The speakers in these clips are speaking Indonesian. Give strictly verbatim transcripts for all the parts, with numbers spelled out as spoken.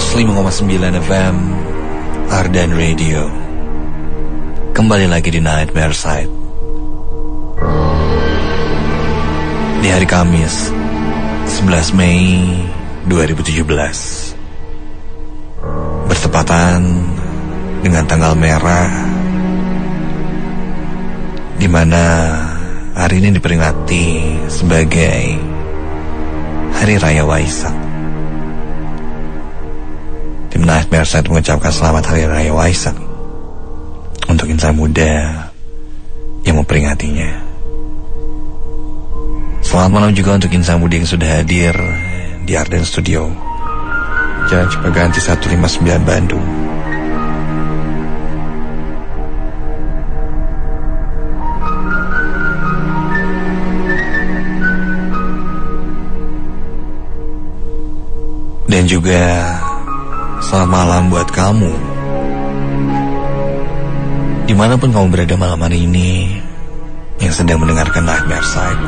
seratus lima koma sembilan F M Ardan Radio. Kembali lagi di Nightmare Side. Di hari Kamis sebelas Mei dua ribu tujuh belas, bertepatan dengan tanggal merah, di mana hari ini diperingati sebagai Hari Raya Waisak. Tim Nightmare Side mengucapkan selamat Hari Raya Waisak untuk insan muda yang memperingatinya. Selamat malam juga untuk insan muda yang sudah hadir di Arden Studio, Jalan Cipaganti seratus lima puluh sembilan Bandung. Dan juga selamat malam buat kamu, dimanapun kamu berada malam hari ini, yang sedang mendengarkan Nightmare Side.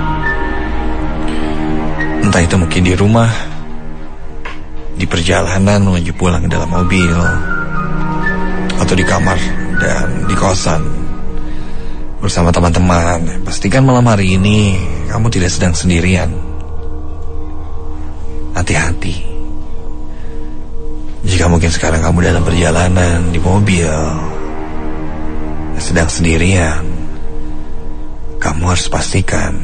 Entah itu mungkin di rumah, di perjalanan menuju pulang dalam mobil, atau di kamar dan di kosan bersama teman-teman. Pastikan malam hari ini kamu tidak sedang sendirian. Hati-hati. Jika mungkin sekarang kamu dalam perjalanan di mobil, sedang sendirian, kamu harus pastikan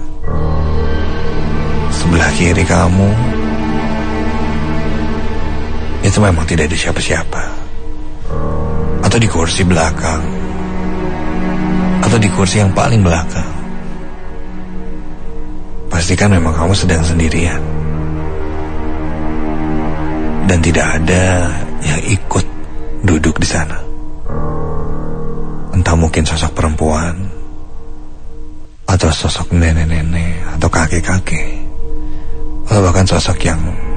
sebelah kiri kamu itu memang tidak ada siapa-siapa, atau di kursi belakang, atau di kursi yang paling belakang. Pastikan memang kamu sedang sendirian dan tidak ada yang ikut duduk di sana. Entah mungkin sosok perempuan, atau sosok nenek-nenek, atau kakek-kakek, atau bahkan sosok yang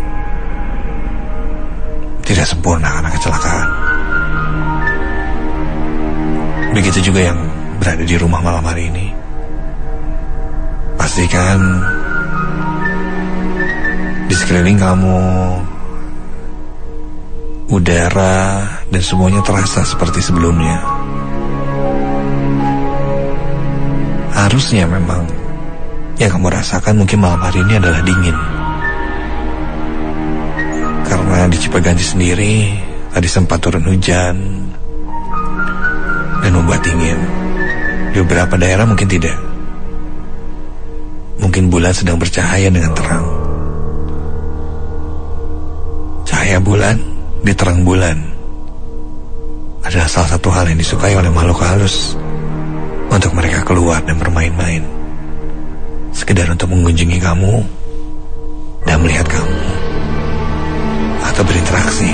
tidak sempurna karena kecelakaan. Begitu juga yang berada di rumah malam hari ini. Pastikan di sekeliling kamu udara dan semuanya terasa seperti sebelumnya. Harusnya memang yang kamu rasakan mungkin malam hari ini adalah dingin, karena di Cipaganti sendiri tadi sempat turun hujan dan membuat dingin. Di beberapa daerah mungkin tidak. Mungkin bulan sedang bercahaya dengan terang. Cahaya bulan di terang bulan adalah salah satu hal yang disukai oleh makhluk halus untuk mereka keluar dan bermain-main, sekedar untuk mengunjungi kamu dan melihat kamu atau berinteraksi.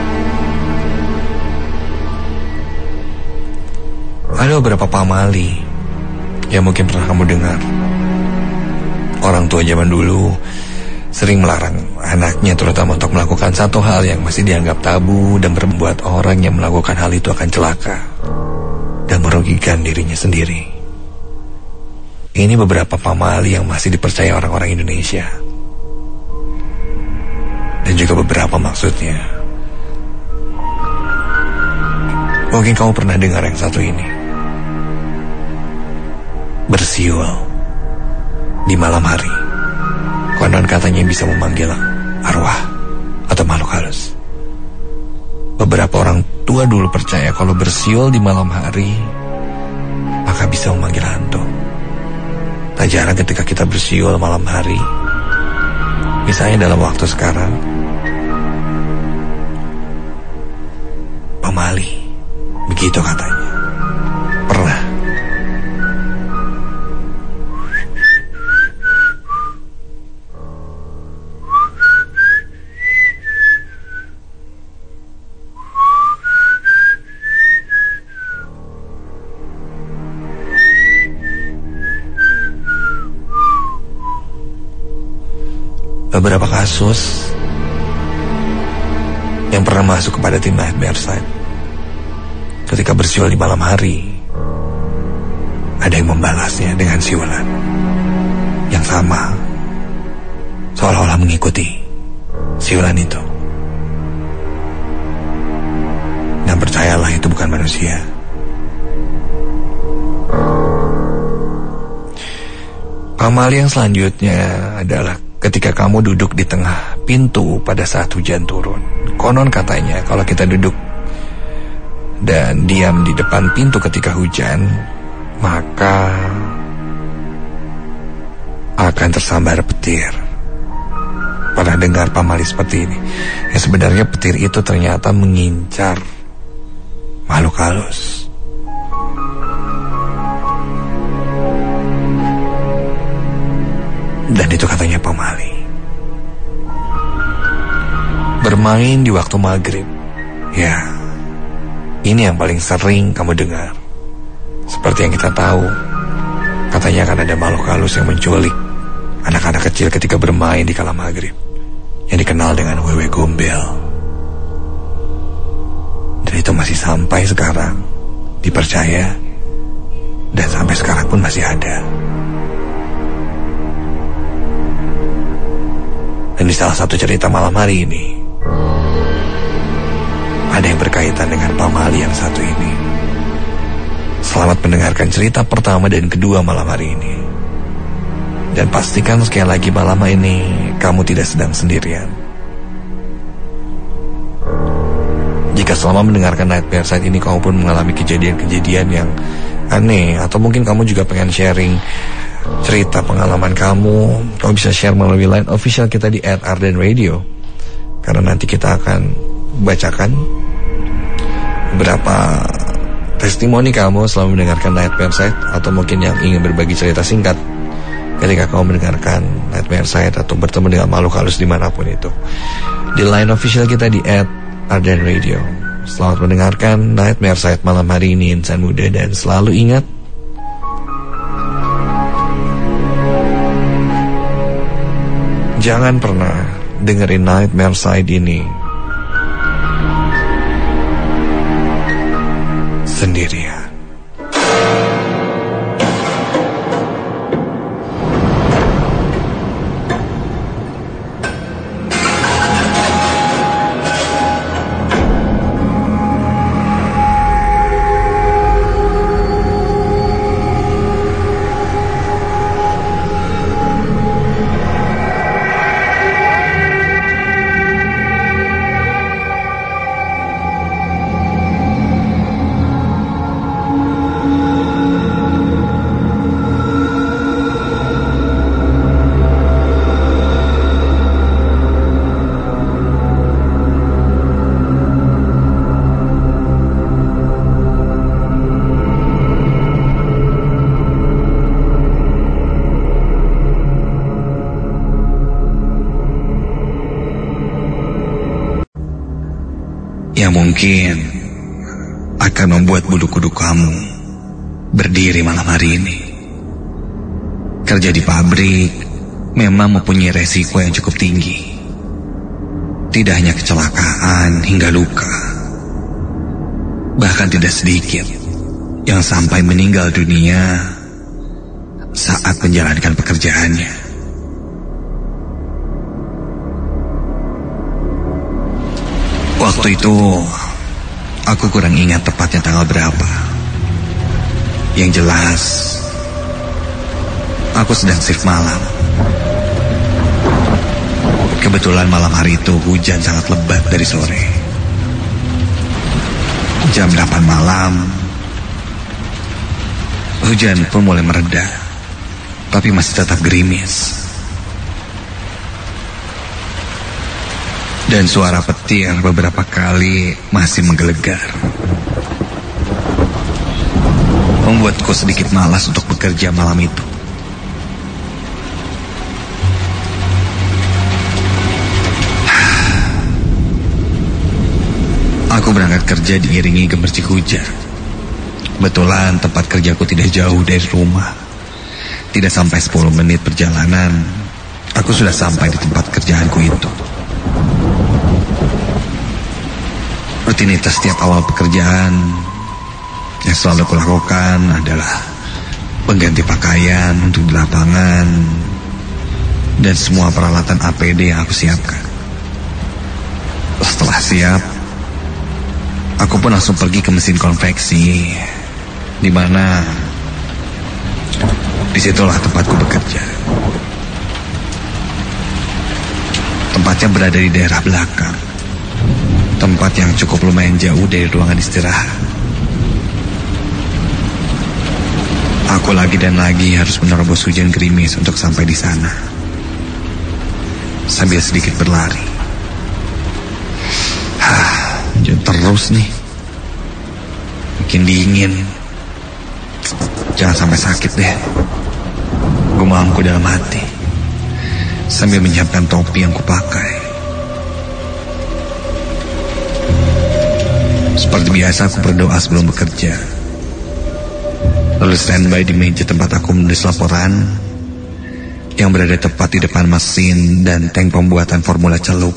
Ada beberapa pamali yang mungkin pernah kamu dengar. Orang tua zaman dulu sering melarang anaknya terutama untuk melakukan satu hal yang masih dianggap tabu dan membuat orang yang melakukan hal itu akan celaka dan merugikan dirinya sendiri. Ini beberapa pamali yang masih dipercaya orang-orang Indonesia. Dan juga beberapa maksudnya. Mungkin kamu pernah dengar yang satu ini. Bersiul di malam hari. Konon katanya bisa memanggil arwah atau makhluk halus. Beberapa orang tua dulu percaya kalau bersiul di malam hari maka bisa memanggil hantu. Tak jarang ketika kita bersiul malam hari, misalnya dalam waktu sekarang, pamali, begitu katanya. Pernah. Beberapa kasus yang pernah masuk kepada tim Nightmare Side ketika bersiul di malam hari, ada yang membalasnya dengan siulan yang sama, seolah-olah mengikuti siulan itu. Dan percayalah, itu bukan manusia. Pamali yang selanjutnya adalah ketika kamu duduk di tengah pintu pada saat hujan turun. Konon katanya kalau kita duduk dan diam di depan pintu ketika hujan, maka akan tersambar petir. Pernah dengar pamali seperti ini? Ya, sebenarnya petir itu ternyata mengincar makhluk halus. Dan itu katanya pamali. Bermain di waktu maghrib. Ya, ini yang paling sering kamu dengar. Seperti yang kita tahu, katanya akan ada makhluk halus yang menculik anak-anak kecil ketika bermain di kala maghrib, yang dikenal dengan wewe gombel. Dan itu masih sampai sekarang dipercaya, dan sampai sekarang pun masih ada. Dan di salah satu cerita malam hari ini, ada yang berkaitan dengan pamali yang satu ini. Selamat mendengarkan cerita pertama dan kedua malam hari ini. Dan pastikan sekali lagi malam ini kamu tidak sedang sendirian. Jika selama mendengarkan Nightmare Side ini kamu pun mengalami kejadian-kejadian yang aneh, atau mungkin kamu juga pengen sharing cerita pengalaman kamu, kamu bisa share melalui line official kita di at arden radio. Karena nanti kita akan bacakan beberapa testimoni kamu selama mendengarkan Nightmare Side, atau mungkin yang ingin berbagi cerita singkat ketika kamu mendengarkan Nightmare Side atau bertemu dengan makhluk halus dimanapun itu. Di line official kita di at arden radio. Selamat mendengarkan Nightmare Side malam hari ini, insan muda, dan selalu ingat, jangan pernah dengerin Nightmare Side ini sendirian. Yang mungkin akan membuat bulu kuduk kamu berdiri malam hari ini. Kerja di pabrik memang mempunyai resiko yang cukup tinggi. Tidak hanya kecelakaan hingga luka, bahkan tidak sedikit yang sampai meninggal dunia saat menjalankan pekerjaannya. Waktu itu aku kurang ingat tepatnya tanggal berapa. Yang jelas aku sedang shift malam. Kebetulan malam hari itu hujan sangat lebat dari sore. Jam delapan malam hujan pun mulai mereda, tapi masih tetap gerimis. Dan suara petir beberapa kali masih menggelegar, membuatku sedikit malas untuk bekerja malam itu. Aku berangkat kerja diiringi gemercik hujan. Kebetulan tempat kerjaku tidak jauh dari rumah. Tidak sampai sepuluh menit perjalanan, aku sudah sampai di tempat kerjaanku itu. Rutinitas setiap awal pekerjaan yang selalu kulakukan adalah pengganti pakaian untuk di lapangan dan semua peralatan A P D yang aku siapkan. Setelah siap, Aku pun langsung pergi ke mesin konveksi, di mana disitulah tempatku bekerja. Tempatnya berada di daerah belakang, tempat yang cukup lumayan jauh dari ruangan istirahat. Aku lagi dan lagi harus menerobos hujan gerimis untuk sampai di sana, sambil sedikit berlari. Hah, hujan terus nih. Makin dingin. Jangan sampai sakit deh, gumamku dalam hati, sambil menyiapkan topi yang kupakai. Seperti biasa aku berdoa sebelum bekerja, lalu standby di meja tempat aku menulis laporan yang berada tepat di depan mesin dan tank pembuatan formula celup.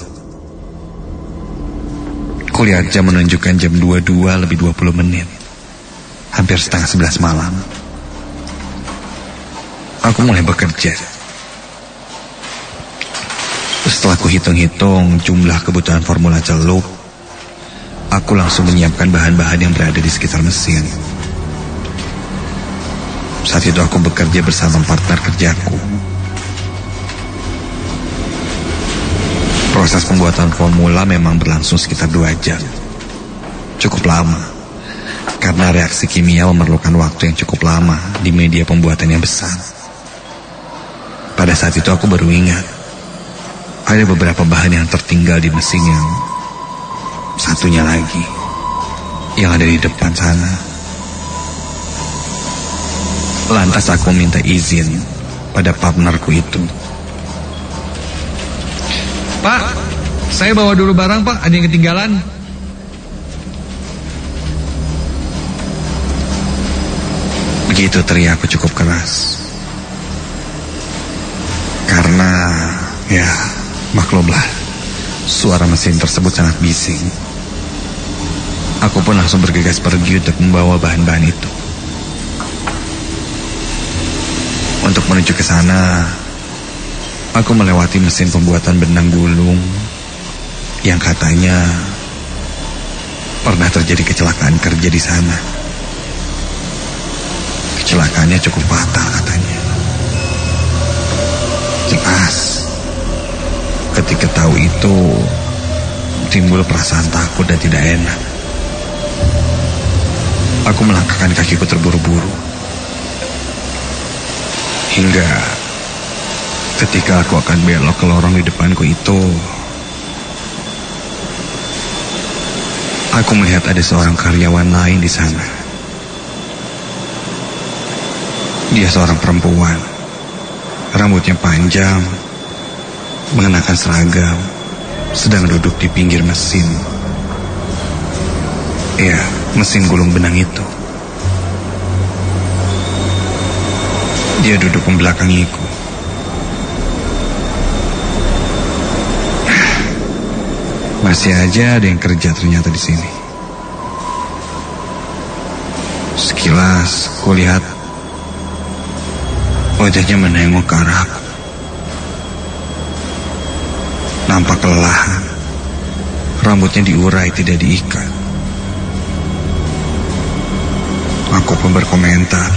Kulihat jam menunjukkan jam dua puluh dua lebih dua puluh menit, hampir setengah sebelas malam. Aku mulai bekerja. Setelah ku hitung-hitung jumlah kebutuhan formula celup, aku langsung menyiapkan bahan-bahan yang berada di sekitar mesin. Saat itu aku bekerja bersama partner kerjaku. Proses pembuatan formula memang berlangsung sekitar dua jam. Cukup lama, karena reaksi kimia memerlukan waktu yang cukup lama di media pembuatan yang besar. Pada saat itu aku baru ingat, ada beberapa bahan yang tertinggal di mesin yang satunya lagi, yang ada di depan sana. Lantas aku minta izin pada partnerku itu. Pak, saya bawa dulu barang pak, ada yang ketinggalan. Begitu teriakku cukup keras, karena ya maklumlah, suara mesin tersebut sangat bising. Aku pun langsung bergegas pergi untuk membawa bahan-bahan itu. Untuk menuju ke sana, aku melewati mesin pembuatan benang gulung yang katanya pernah terjadi kecelakaan kerja di sana. Kecelakaannya cukup fatal katanya. Jelas, ketika tahu itu timbul perasaan takut dan tidak enak. Aku melangkahkan kakiku terburu-buru, hingga ketika aku akan belok ke lorong di depanku itu, aku melihat ada seorang karyawan lain di sana. Dia seorang perempuan, rambutnya panjang, mengenakan seragam, sedang duduk di pinggir mesin. Ya, mesin gulung benang itu. Dia duduk membelakangiku. Masih aja ada yang kerja ternyata di sini. Sekilas kulihat wajahnya menengok ke arahku. Nampak kelelahan. Rambutnya diurai, tidak diikat. Aku pun berkomentar,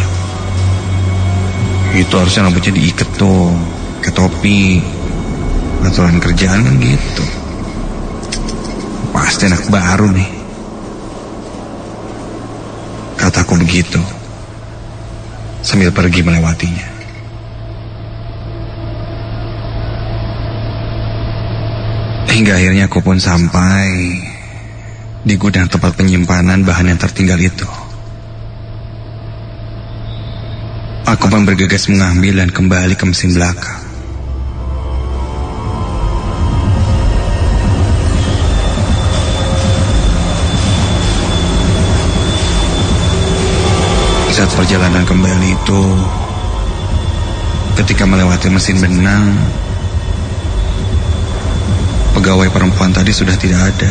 itu harusnya rambutnya diikat tuh, ke topi. Aturan kerjaan kan gitu. Pasti anak baru nih, kataku begitu sambil pergi melewatinya. Hingga akhirnya aku pun sampai di gudang tempat penyimpanan bahan yang tertinggal itu. Aku pun bergegas mengambil dan kembali ke mesin belakang. Saat perjalanan kembali itu, ketika melewati mesin benang, pegawai perempuan tadi sudah tidak ada.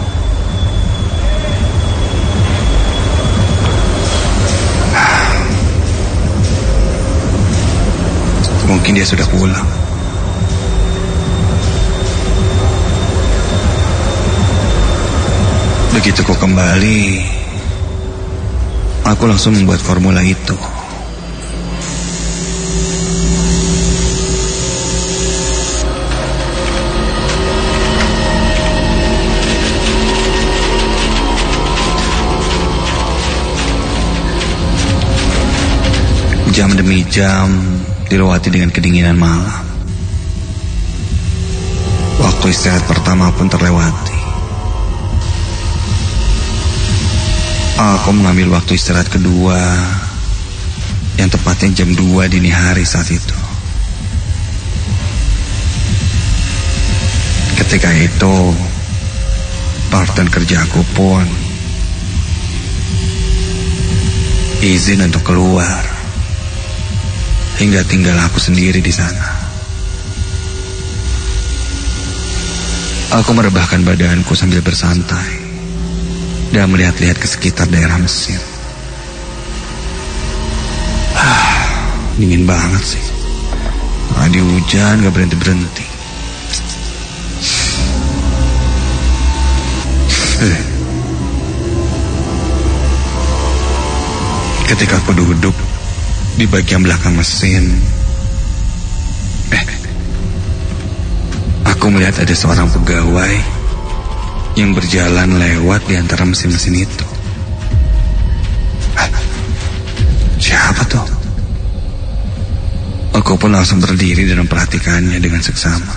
Mungkin dia sudah pulang. Begitu ku kembali, aku langsung membuat formula itu. Jam demi jam dilewati dengan kedinginan malam. Waktu istirahat pertama pun terlewati. Aku mengambil waktu istirahat kedua, yang tepatnya jam dua dini hari saat itu. Ketika itu, partner kerjaku pun izin untuk keluar, hingga tinggal aku sendiri di sana. Aku merebahkan badanku sambil bersantai dan melihat-lihat ke sekitar daerah mesin. Ah, dingin banget sih. Tadi hujan gak berhenti-berhenti. Ketika aku duduk di bagian belakang mesin, eh, aku melihat ada seorang pegawai yang berjalan lewat di antara mesin-mesin itu. Ah, siapa tuh? Aku pun langsung berdiri dan memperhatikannya dengan seksama.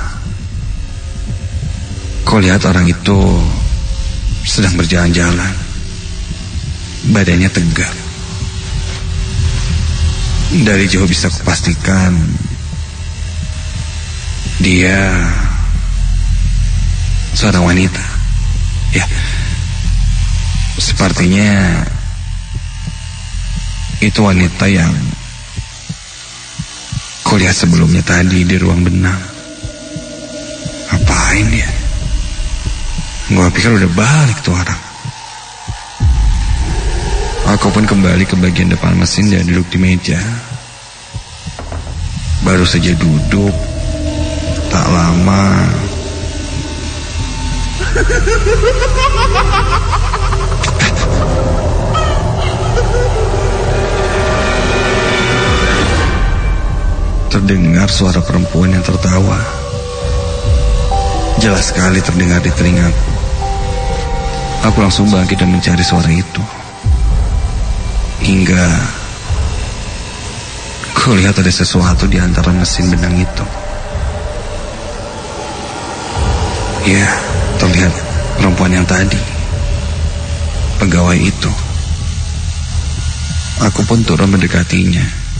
Kau lihat orang itu sedang berjalan-jalan. Badannya tegap. Dari jauh bisa kupastikan dia seorang wanita. Ya, sepertinya itu wanita yang kulihat sebelumnya tadi di ruang benang. Ngapain dia? Gua pikir udah balik tuh orang. Aku pun kembali ke bagian depan mesin dan duduk di meja. Baru saja duduk, tak lama terdengar suara perempuan yang tertawa. Jelas sekali terdengar di telingaku. Aku langsung bangkit dan mencari suara itu. Hingga kulihat ada sesuatu di antara mesin benang itu. Ya, terlihat perempuan yang tadi, pegawai itu. Aku pun turun mendekatinya.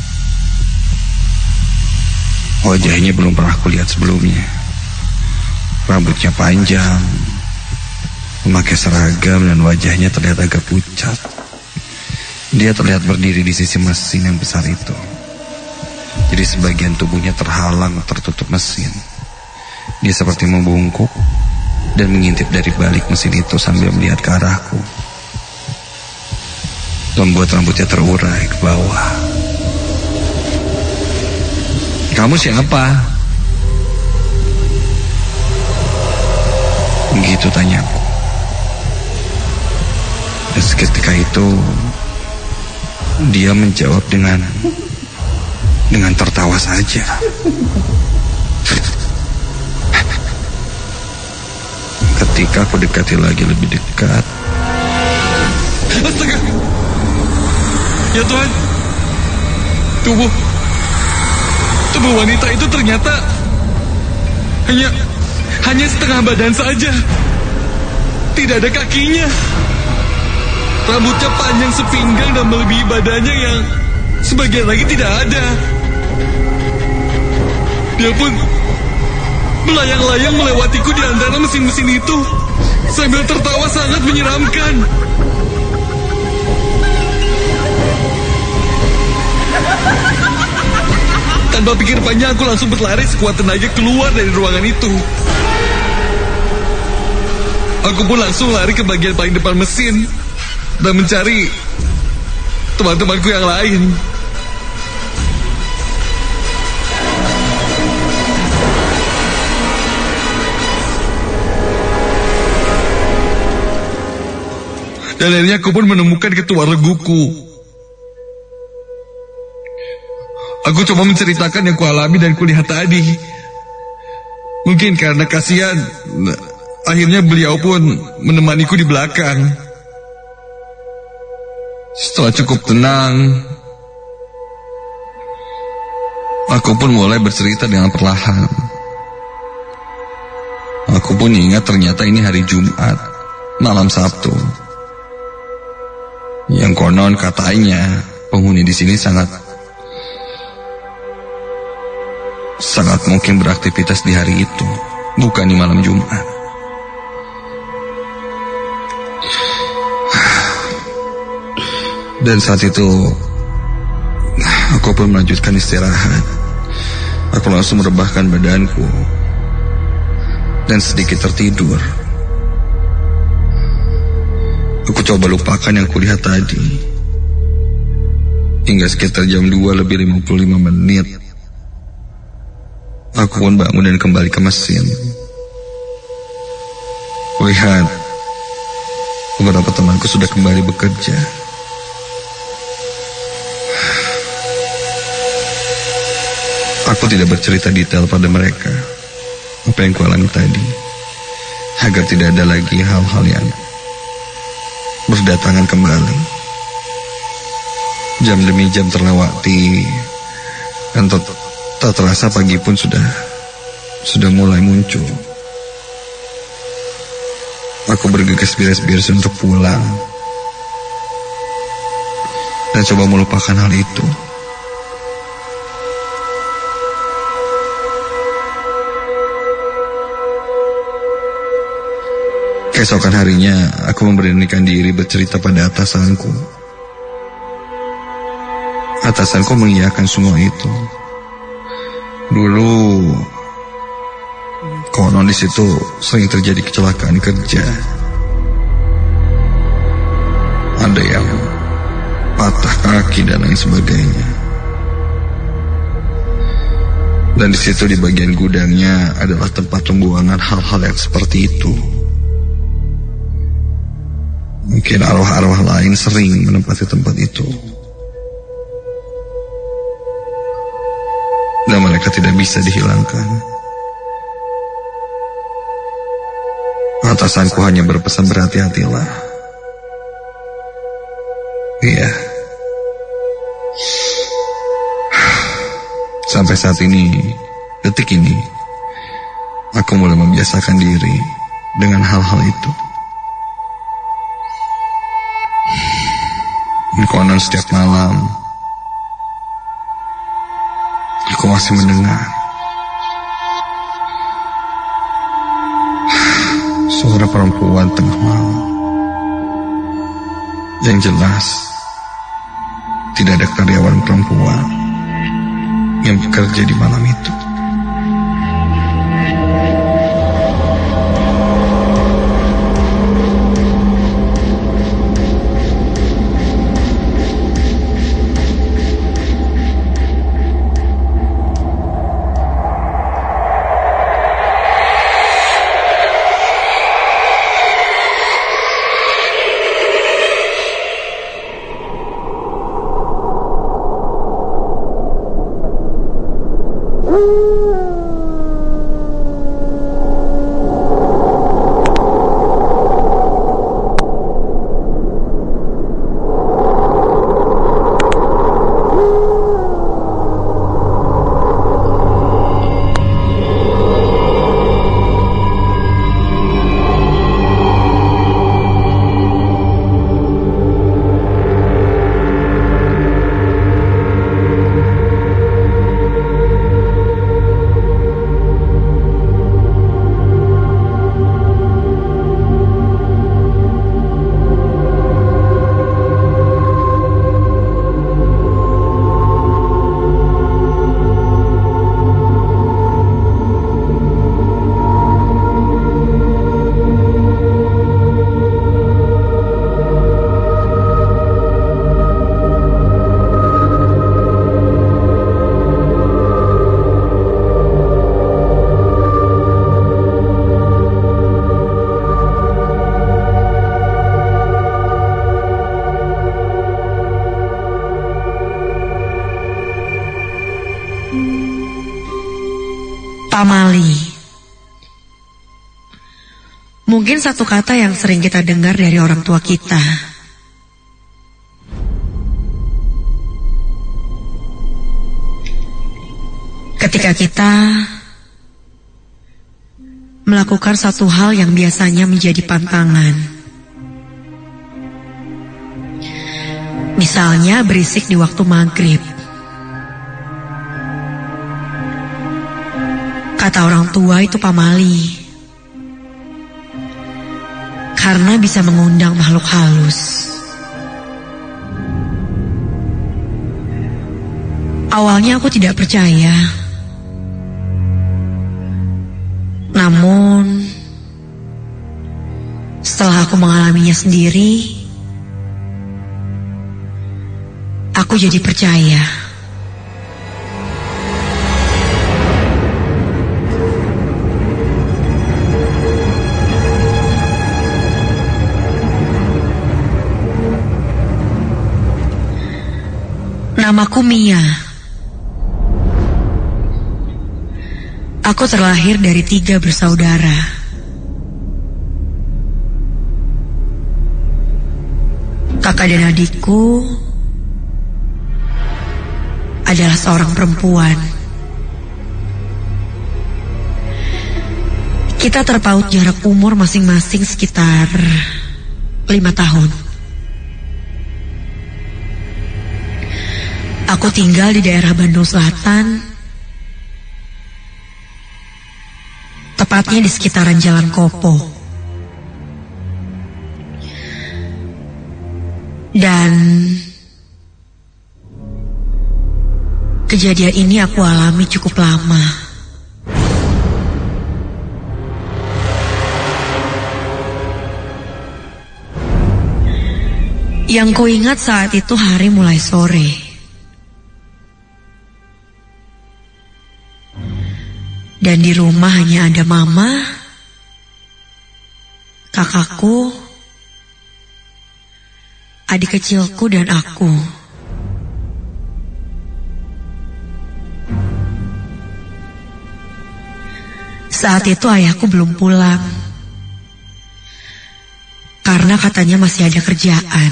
Wajahnya belum pernah kulihat sebelumnya. Rambutnya panjang, memakai seragam, dan wajahnya terlihat agak pucat. Dia terlihat berdiri di sisi mesin yang besar itu. Jadi sebagian tubuhnya terhalang tertutup mesin. Dia seperti membungkuk dan mengintip dari balik mesin itu sambil melihat ke arahku. Membuat rambutnya terurai ke bawah. "Kamu siapa?" Begitu tanyaku. Dan seketika itu dia menjawab dengan dengan tertawa saja. Ketika aku dekati lagi lebih dekat, astaga! Ya Tuhan, tubuh tubuh wanita itu ternyata hanya hanya setengah badan saja. Tidak ada kakinya. Rambutnya panjang sepinggang dan melebihi badannya yang sebagian lagi tidak ada. Dia pun melayang-layang melewatiku di antara mesin-mesin itu sambil tertawa sangat menyeramkan. Tanpa pikir panjang, aku langsung berlari sekuat tenaga keluar dari ruangan itu. Aku pun langsung lari ke bagian paling depan mesin dan mencari teman-temanku yang lain. Dan akhirnya aku pun menemukan ketua reguku. Aku coba menceritakan yang kualami dan kulihat tadi. Mungkin karena kasihan, akhirnya beliau pun menemaniku di belakang. Setelah cukup tenang, aku pun mulai bercerita dengan perlahan. Aku pun ingat ternyata ini hari Jumat, malam Sabtu. Yang konon katanya penghuni di sini sangat sangat mungkin beraktivitas di hari itu, bukan di malam Jumat. Dan saat itu aku pun melanjutkan istirahat. Aku langsung merebahkan badanku dan sedikit tertidur. Aku coba lupakan yang kulihat tadi. Hingga sekitar jam dua lebih lima puluh lima menit, aku pun bangun dan kembali ke mesin. Kulihat beberapa temanku sudah kembali bekerja. Aku tidak bercerita detail pada mereka apa yang kualami tadi, agar tidak ada lagi hal-hal yang berdatangan kembali. Jam demi jam terlewati, dan tak, tak terasa pagi pun sudah sudah mulai muncul. Aku bergegas beres-beres untuk pulang dan coba melupakan hal itu. Keesokan harinya, aku memberanikan diri bercerita pada atasanku. Atasanku mengiyakan semua itu. Dulu, konon di situ sering terjadi kecelakaan kerja. Ada yang patah kaki dan lain sebagainya. Dan di situ di bagian gudangnya adalah tempat pembuangan hal-hal yang seperti itu. Mungkin arwah-arwah lain sering menempati tempat itu, dan mereka tidak bisa dihilangkan. Atasanku hanya berpesan berhati-hatilah. Iya. Sampai saat ini, detik ini, aku mulai membiasakan diri dengan hal-hal itu. Konon setiap malam aku masih mendengar suara perempuan tengah malam. Yang jelas tidak ada karyawan perempuan yang bekerja di malam itu. Woo! Mungkin satu kata yang sering kita dengar dari orang tua kita. Ketika kita melakukan satu hal yang biasanya menjadi pantangan. Misalnya berisik di waktu maghrib. Kata orang tua itu pamali. Karena bisa mengundang makhluk halus. Awalnya aku tidak percaya. Namun, setelah aku mengalaminya sendiri, aku jadi percaya. Namaku Mia. Aku terlahir dari tiga bersaudara. Kakak dan adikku adalah seorang perempuan. Kita terpaut jarak umur masing-masing sekitar lima tahun. Aku tinggal di daerah Bandung Selatan, tepatnya di sekitaran Jalan Kopo. Dan kejadian ini aku alami cukup lama. Yang kuingat saat itu hari mulai sore. Dan di rumah hanya ada mama, kakakku, adik kecilku dan aku. Saat itu ayahku belum pulang. Karena katanya masih ada kerjaan.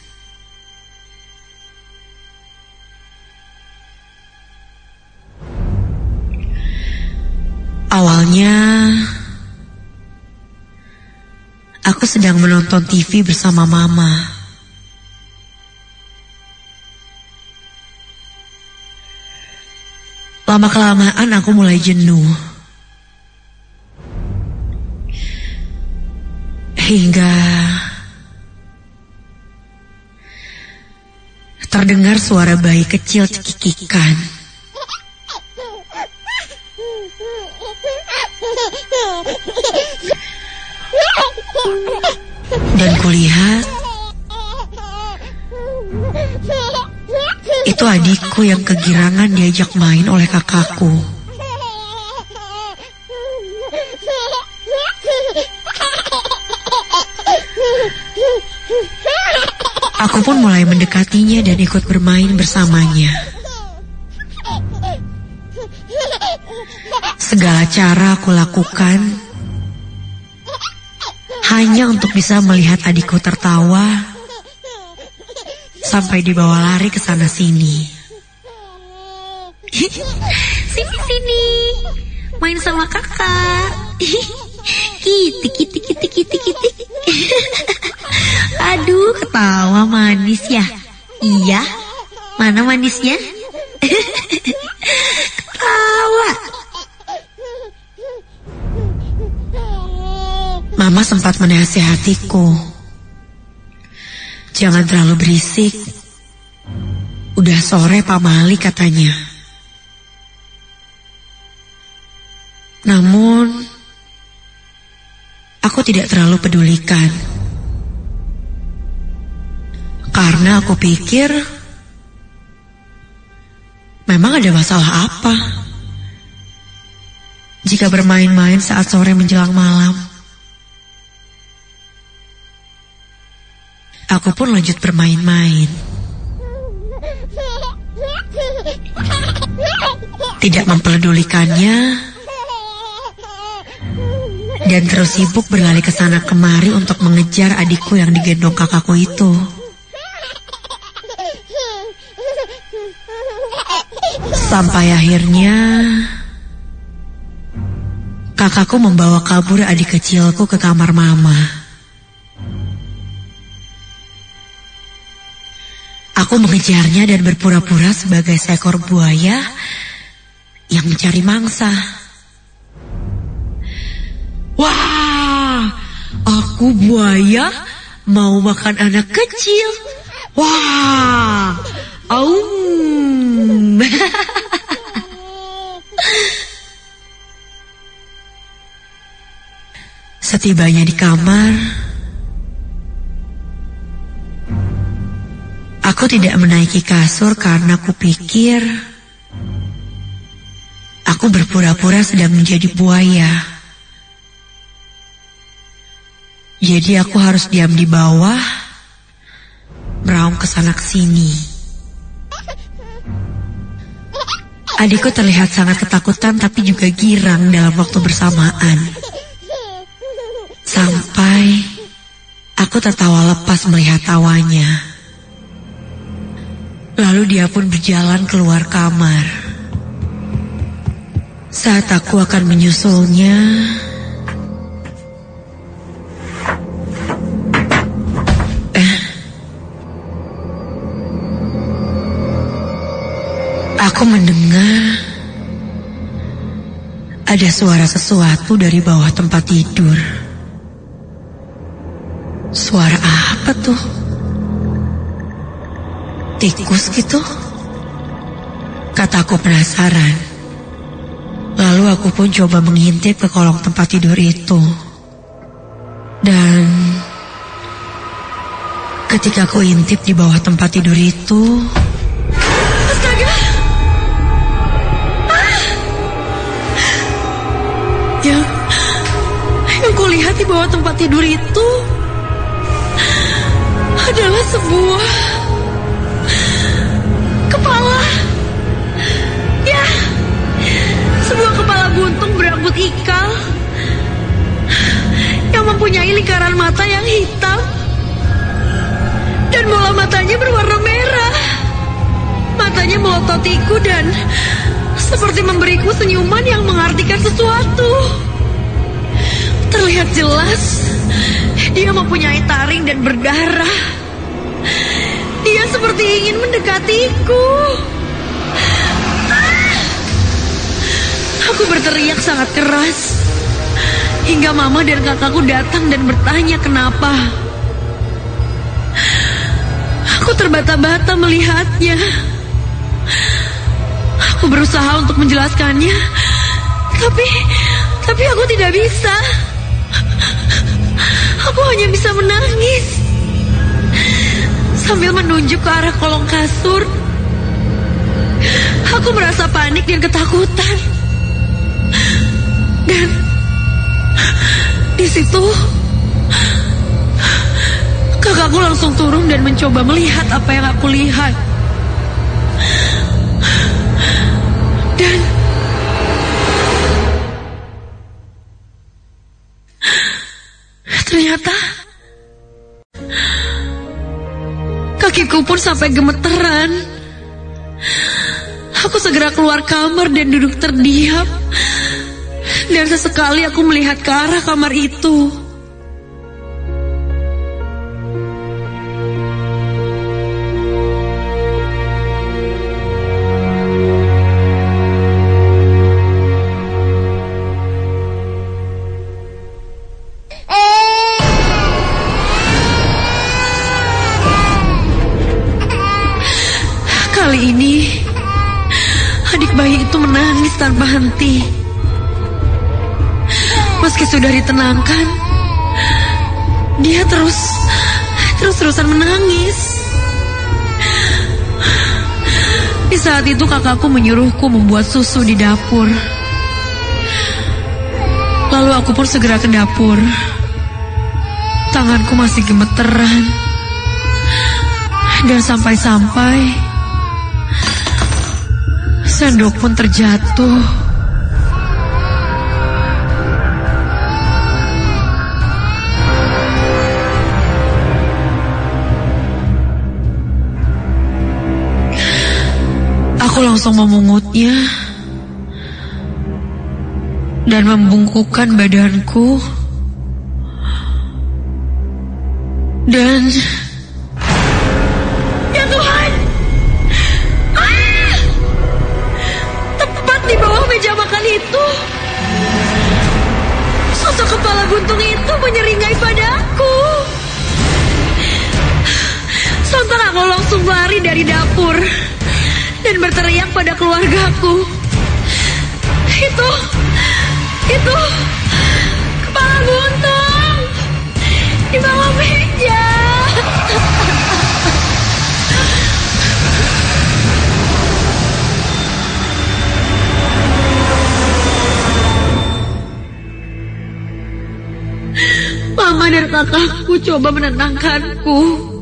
Awalnya, aku sedang menonton T V bersama mama. Lama-kelamaan aku mulai jenuh. Hingga terdengar suara bayi kecil cekikikan. Dan kulihat itu adikku yang kegirangan diajak main oleh kakakku. Aku pun mulai mendekatinya dan ikut bermain bersamanya. Segala cara aku lakukan hanya untuk bisa melihat adikku tertawa sampai dibawa lari ke sana sini. Sini sini, main sama kakak. Kiti kiti kiti kiti kiti. Aduh, ketawa manis ya. Iya, mana manisnya? Ketawa. Mama sempat menasihatiku, jangan terlalu berisik. Udah sore pamali katanya. Namun, aku tidak terlalu pedulikan. Karena aku pikir, memang ada masalah apa jika bermain-main saat sore menjelang malam. Aku pun lanjut bermain-main. Tidak memperdulikannya, dan terus sibuk berlari ke sana kemari untuk mengejar adikku yang digendong kakakku itu. Sampai akhirnya kakakku membawa kabur adik kecilku ke kamar mama. Aku mengejarnya dan berpura-pura sebagai seekor buaya yang mencari mangsa. Wah, aku buaya mau makan anak kecil. Wah, aum. Setibanya di kamar, aku tidak menaiki kasur karena kupikir aku berpura-pura sedang menjadi buaya. Jadi aku harus diam di bawah, meraung kesana kesini. Adikku terlihat sangat ketakutan tapi juga girang dalam waktu bersamaan. Sampai aku tertawa lepas melihat tawanya. Lalu dia pun berjalan keluar kamar. Saat aku akan menyusulnya, eh, aku mendengar ada suara sesuatu dari bawah tempat tidur. Suara apa tuh? Tikus gitu? Kataku penasaran. Lalu aku pun coba mengintip ke kolong tempat tidur itu. Dan ketika aku intip di bawah tempat tidur itu, astaga! Ah! Yang, yang kulihat di bawah tempat tidur itu adalah sebuah kepala. Ya, sebuah kepala buntung berambut ikal yang mempunyai lingkaran mata yang hitam dan bola matanya berwarna merah. Matanya melototiku dan seperti memberiku senyuman yang mengartikan sesuatu. Terlihat jelas dia mempunyai taring dan berdarah. Dia seperti ingin mendekatiku. Ah! Aku berteriak sangat keras hingga mama dan kakakku datang dan bertanya kenapa. Aku terbata-bata melihatnya. Aku berusaha untuk menjelaskannya, tapi tapi aku tidak bisa. Aku hanya bisa menangis sambil menunjuk ke arah kolong kasur. Aku merasa panik dan ketakutan. Dan di situ kakakku langsung turun dan mencoba melihat apa yang aku lihat. Dan ternyata kakiku pun sampai gemeteran. Aku segera keluar kamar dan duduk terdiam. Dan sesekali aku melihat ke arah kamar itu. Kali ini adik bayi itu menangis tanpa henti. Meski sudah ditenangkan, dia terus terus-terusan menangis. Di saat itu kakakku menyuruhku membuat susu di dapur. Lalu aku pun segera ke dapur. Tanganku masih gemeteran. Dan sampai-sampai sendok pun terjatuh. Aku langsung memungutnya dan membungkukkan badanku. Dan ya Tuhan, ah! Tepat di bawah meja makan itu, sosok kepala guntung itu menyeringai padaku. Sontak aku langsung lari dari dapur dan berteriak pada keluargaku. Itu, itu kepala guntung di bawah meja. Mama dan kakakku coba menenangkanku.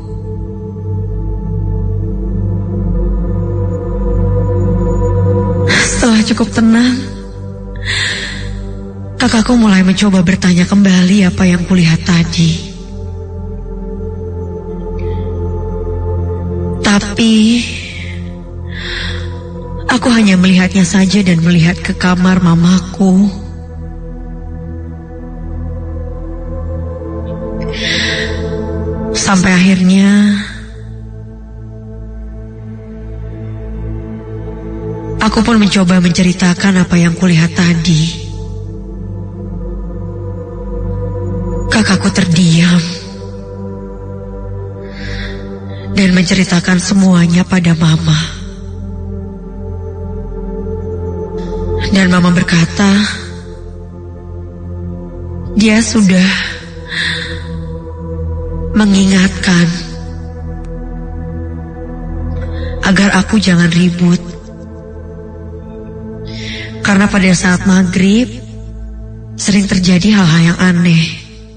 Setelah cukup tenang, kakakku mulai mencoba bertanya kembali apa yang kulihat tadi. Tapi aku hanya melihatnya saja dan melihat ke kamar mamaku. Sampai akhirnya aku pun mencoba menceritakan apa yang kulihat tadi. Kakakku terdiam dan menceritakan semuanya pada mama. Dan mama berkata, dia sudah mengingatkan agar aku jangan ribut. Karena pada saat maghrib sering terjadi hal-hal yang aneh.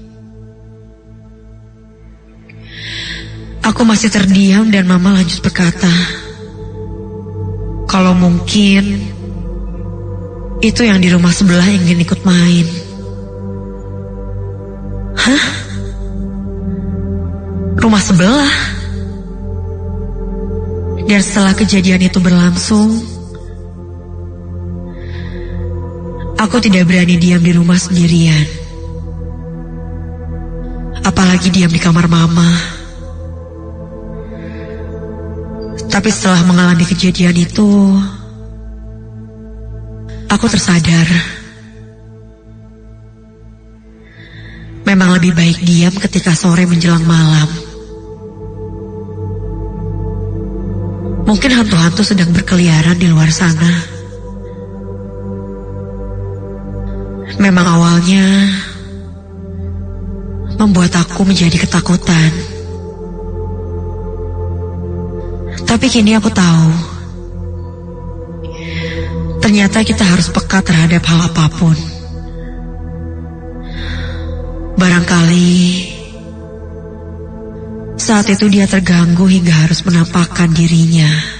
Aku masih terdiam dan mama lanjut berkata, kalau mungkin itu yang di rumah sebelah ingin ikut main. Hah? Rumah sebelah? Dan setelah kejadian itu berlangsung, aku tidak berani diam di rumah sendirian. Apalagi diam di kamar mama. Tapi setelah mengalami kejadian itu, aku tersadar memang lebih baik diam ketika sore menjelang malam. Mungkin hantu-hantu sedang berkeliaran di luar sana. Memang awalnya membuat aku menjadi ketakutan. Tapi kini aku tahu, ternyata kita harus peka terhadap hal apapun. Barangkali saat itu dia terganggu hingga harus menampakkan dirinya.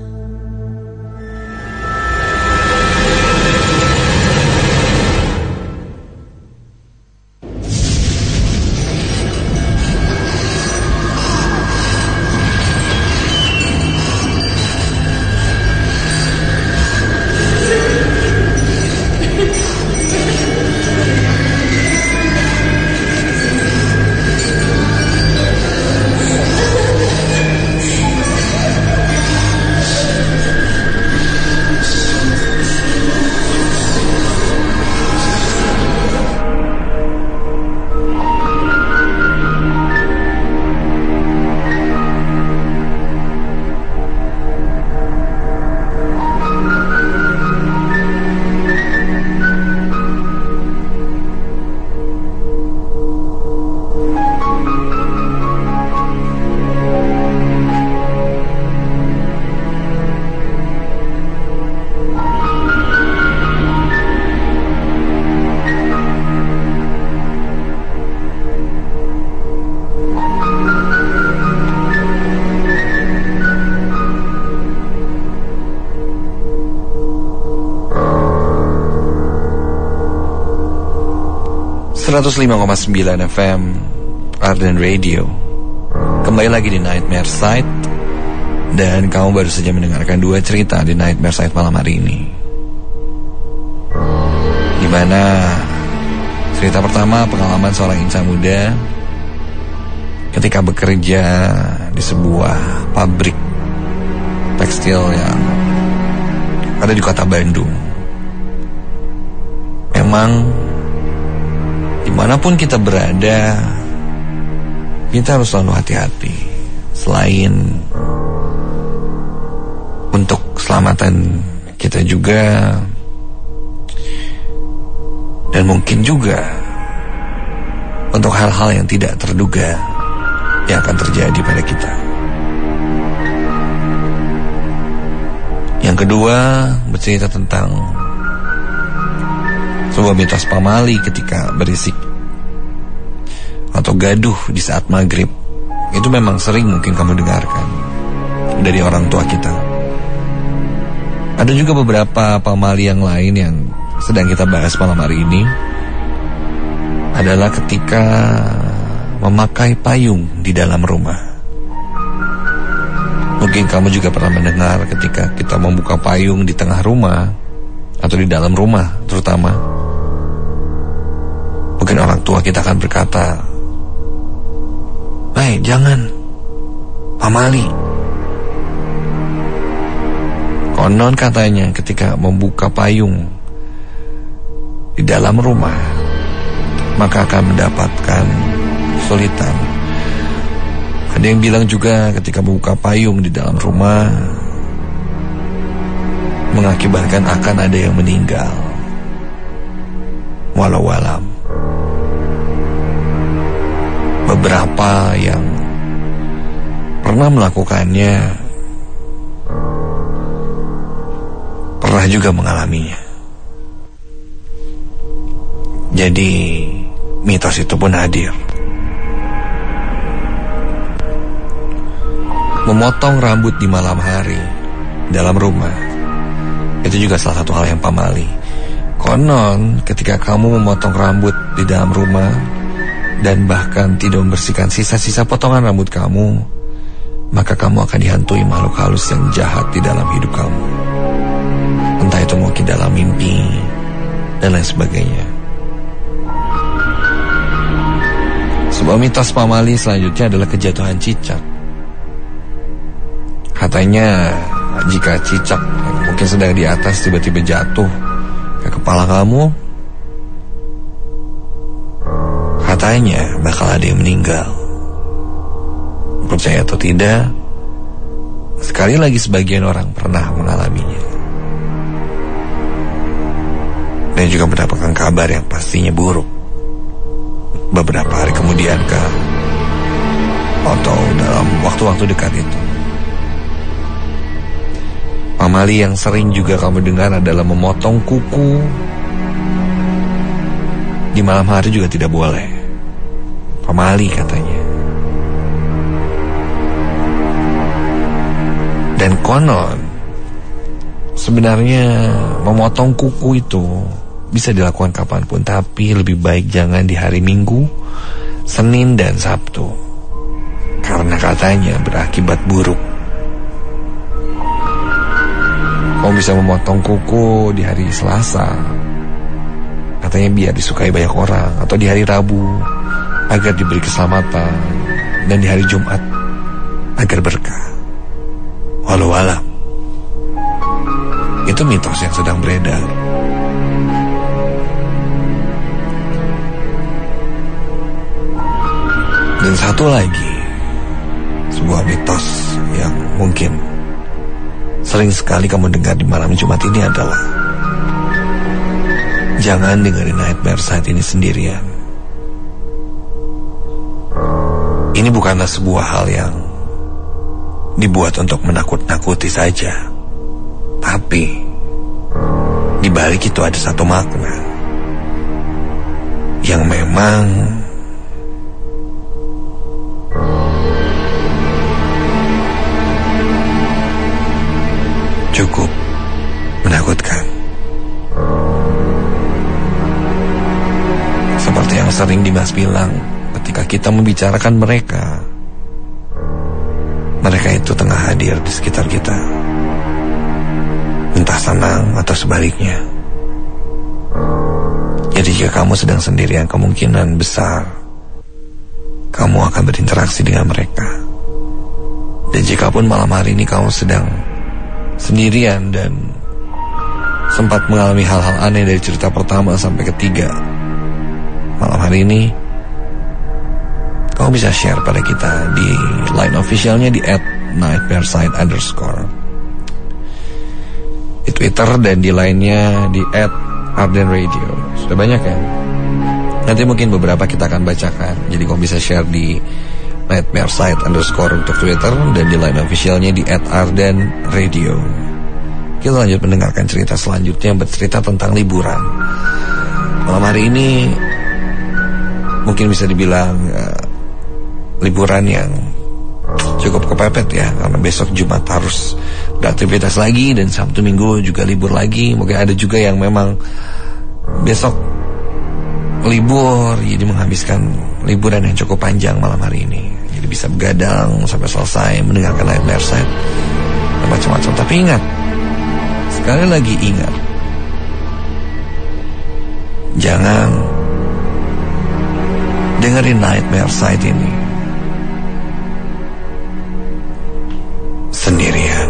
seratus lima koma sembilan F M Arden Radio. Kembali lagi di Nightmare Side Dan kamu baru saja mendengarkan dua cerita di Nightmare Side malam hari ini. Di mana cerita pertama pengalaman seorang insan muda ketika bekerja di sebuah pabrik tekstil yang ada di kota Bandung. Memang dimanapun kita berada, kita harus selalu hati-hati. Selain untuk keselamatan kita juga, dan mungkin juga untuk hal-hal yang tidak terduga yang akan terjadi pada kita. Yang kedua, bercerita tentang sebuah mitos pamali ketika berisik atau gaduh di saat maghrib. Itu memang sering mungkin kamu dengarkan dari orang tua kita. Ada juga beberapa pamali yang lain yang sedang kita bahas malam hari ini, adalah ketika memakai payung di dalam rumah. Mungkin kamu juga pernah mendengar ketika kita membuka payung di tengah rumah atau di dalam rumah terutama. Mungkin orang tua kita akan berkata, "Hei, jangan, pamali." Konon katanya ketika membuka payung di dalam rumah, maka akan mendapatkan kesulitan. Ada yang bilang juga ketika membuka payung di dalam rumah mengakibatkan akan ada yang meninggal. Walau alam. Beberapa yang pernah melakukannya pernah juga mengalaminya. Jadi mitos itu pun hadir. Memotong rambut di malam hari dalam rumah, itu juga salah satu hal yang pamali. Konon ketika kamu memotong rambut di dalam rumah dan bahkan tidak membersihkan sisa-sisa potongan rambut kamu, maka kamu akan dihantui makhluk halus yang jahat di dalam hidup kamu. Entah itu mungkin dalam mimpi dan lain sebagainya. Sebuah mitos pamali selanjutnya adalah kejatuhan cicak. Katanya jika cicak yang mungkin sedang di atas tiba-tiba jatuh ke kepala kamu, katanya bakal ada yang meninggal. Percaya atau tidak, sekali lagi sebagian orang pernah mengalaminya. Dan juga mendapatkan kabar yang pastinya buruk beberapa hari kemudian kah, atau dalam waktu-waktu dekat itu. Pamali yang sering juga kamu dengar adalah memotong kuku di malam hari juga tidak boleh. Pamali katanya. Dan konon sebenarnya memotong kuku itu bisa dilakukan kapanpun, tapi lebih baik jangan di hari Minggu, Senin, dan Sabtu, karena katanya berakibat buruk. Kamu bisa memotong kuku di hari Selasa, katanya biar disukai banyak orang, atau di hari Rabu agar diberi keselamatan, dan di hari Jumat agar berkah. Walau alam, itu mitos yang sedang beredar. Dan satu lagi, sebuah mitos yang mungkin sering sekali kamu dengar di malam Jumat ini adalah jangan dengerin Nightmare Side ini sendirian. Ini bukanlah sebuah hal yang dibuat untuk menakut-nakuti saja, tapi di balik itu ada satu makna yang memang cukup menakutkan. Seperti yang sering Dimas bilang, ketika kita membicarakan mereka, mereka itu tengah hadir di sekitar kita, entah senang atau sebaliknya. Jadi jika kamu sedang sendirian, kemungkinan besar kamu akan berinteraksi dengan mereka. Dan jika pun malam hari ini kamu sedang sendirian dan sempat mengalami hal-hal aneh dari cerita pertama sampai ketiga, malam hari ini kamu bisa share pada kita di line officialnya di at nightmareside underscore di Twitter, dan di lainnya di at Arden Radio. Sudah banyak ya. Nanti mungkin beberapa kita akan bacakan. Jadi kamu bisa share di nightmareside underscore untuk Twitter, dan di line officialnya di at Arden Radio. Kita lanjut mendengarkan cerita selanjutnya yang bercerita tentang liburan. Malam hari ini mungkin bisa dibilang uh, liburan yang cukup kepepet ya, karena besok Jumat harus beraktivitas lagi dan Sabtu Minggu juga libur lagi. Mungkin ada juga yang memang besok libur, jadi menghabiskan liburan yang cukup panjang malam hari ini. Jadi bisa begadang sampai selesai mendengarkan Nightmareside dan macam-macam. Tapi ingat, sekali lagi ingat, jangan dengerin Nightmareside ini sendirian.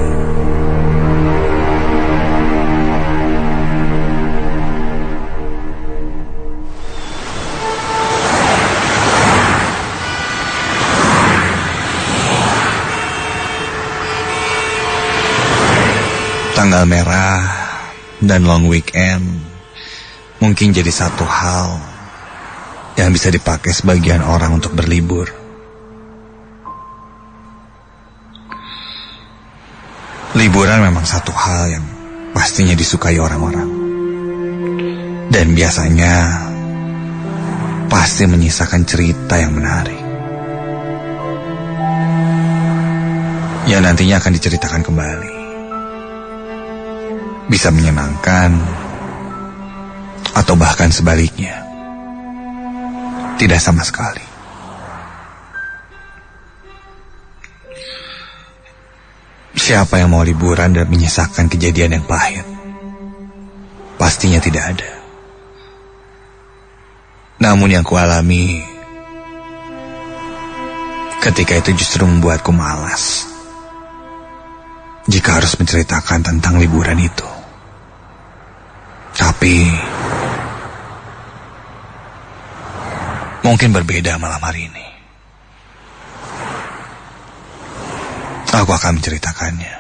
Tanggal merah dan long weekend mungkin jadi satu hal yang bisa dipakai sebagian orang untuk berlibur. Liburan memang satu hal yang pastinya disukai orang-orang, dan biasanya pasti menyisakan cerita yang menarik yang nantinya akan diceritakan kembali. Bisa menyenangkan atau bahkan sebaliknya, tidak sama sekali. Siapa yang mau liburan dan menyisakan kejadian yang pahit? Pastinya tidak ada. Namun yang kualami ketika itu justru membuatku malas jika harus menceritakan tentang liburan itu. Tapi mungkin berbeda malam hari ini. Aku akan menceritakannya.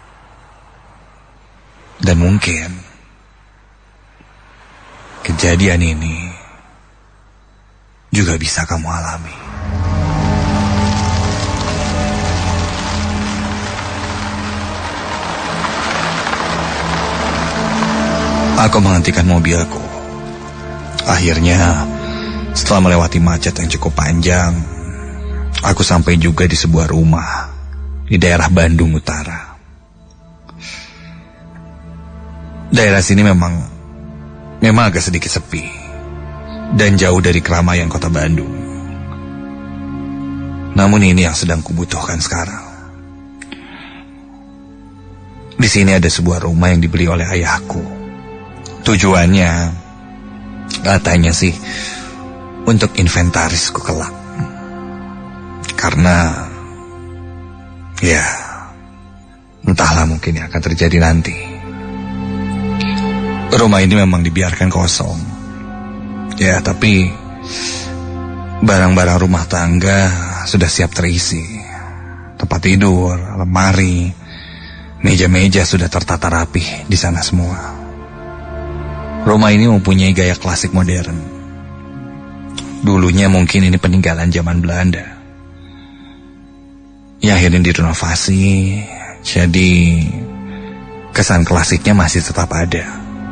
Dan mungkin kejadian ini juga bisa kamu alami. Aku menghentikan mobilku. Akhirnya, setelah melewati macet yang cukup panjang, aku sampai juga di sebuah rumah di daerah Bandung Utara. Daerah sini memang memang agak sedikit sepi dan jauh dari keramaian kota Bandung. Namun ini yang sedang kubutuhkan sekarang. Di sini ada sebuah rumah yang dibeli oleh ayahku. Tujuannya, katanya sih, untuk inventarisku kelak. Karena, ya, entahlah mungkin yang akan terjadi nanti. Rumah ini memang dibiarkan kosong. Ya, tapi barang-barang rumah tangga sudah siap terisi. Tempat tidur, lemari, meja-meja sudah tertata rapih di sana semua. Rumah ini mempunyai gaya klasik modern. Dulunya mungkin ini peninggalan zaman Belanda, yang akhirnya direnovasi, jadi kesan klasiknya masih tetap ada.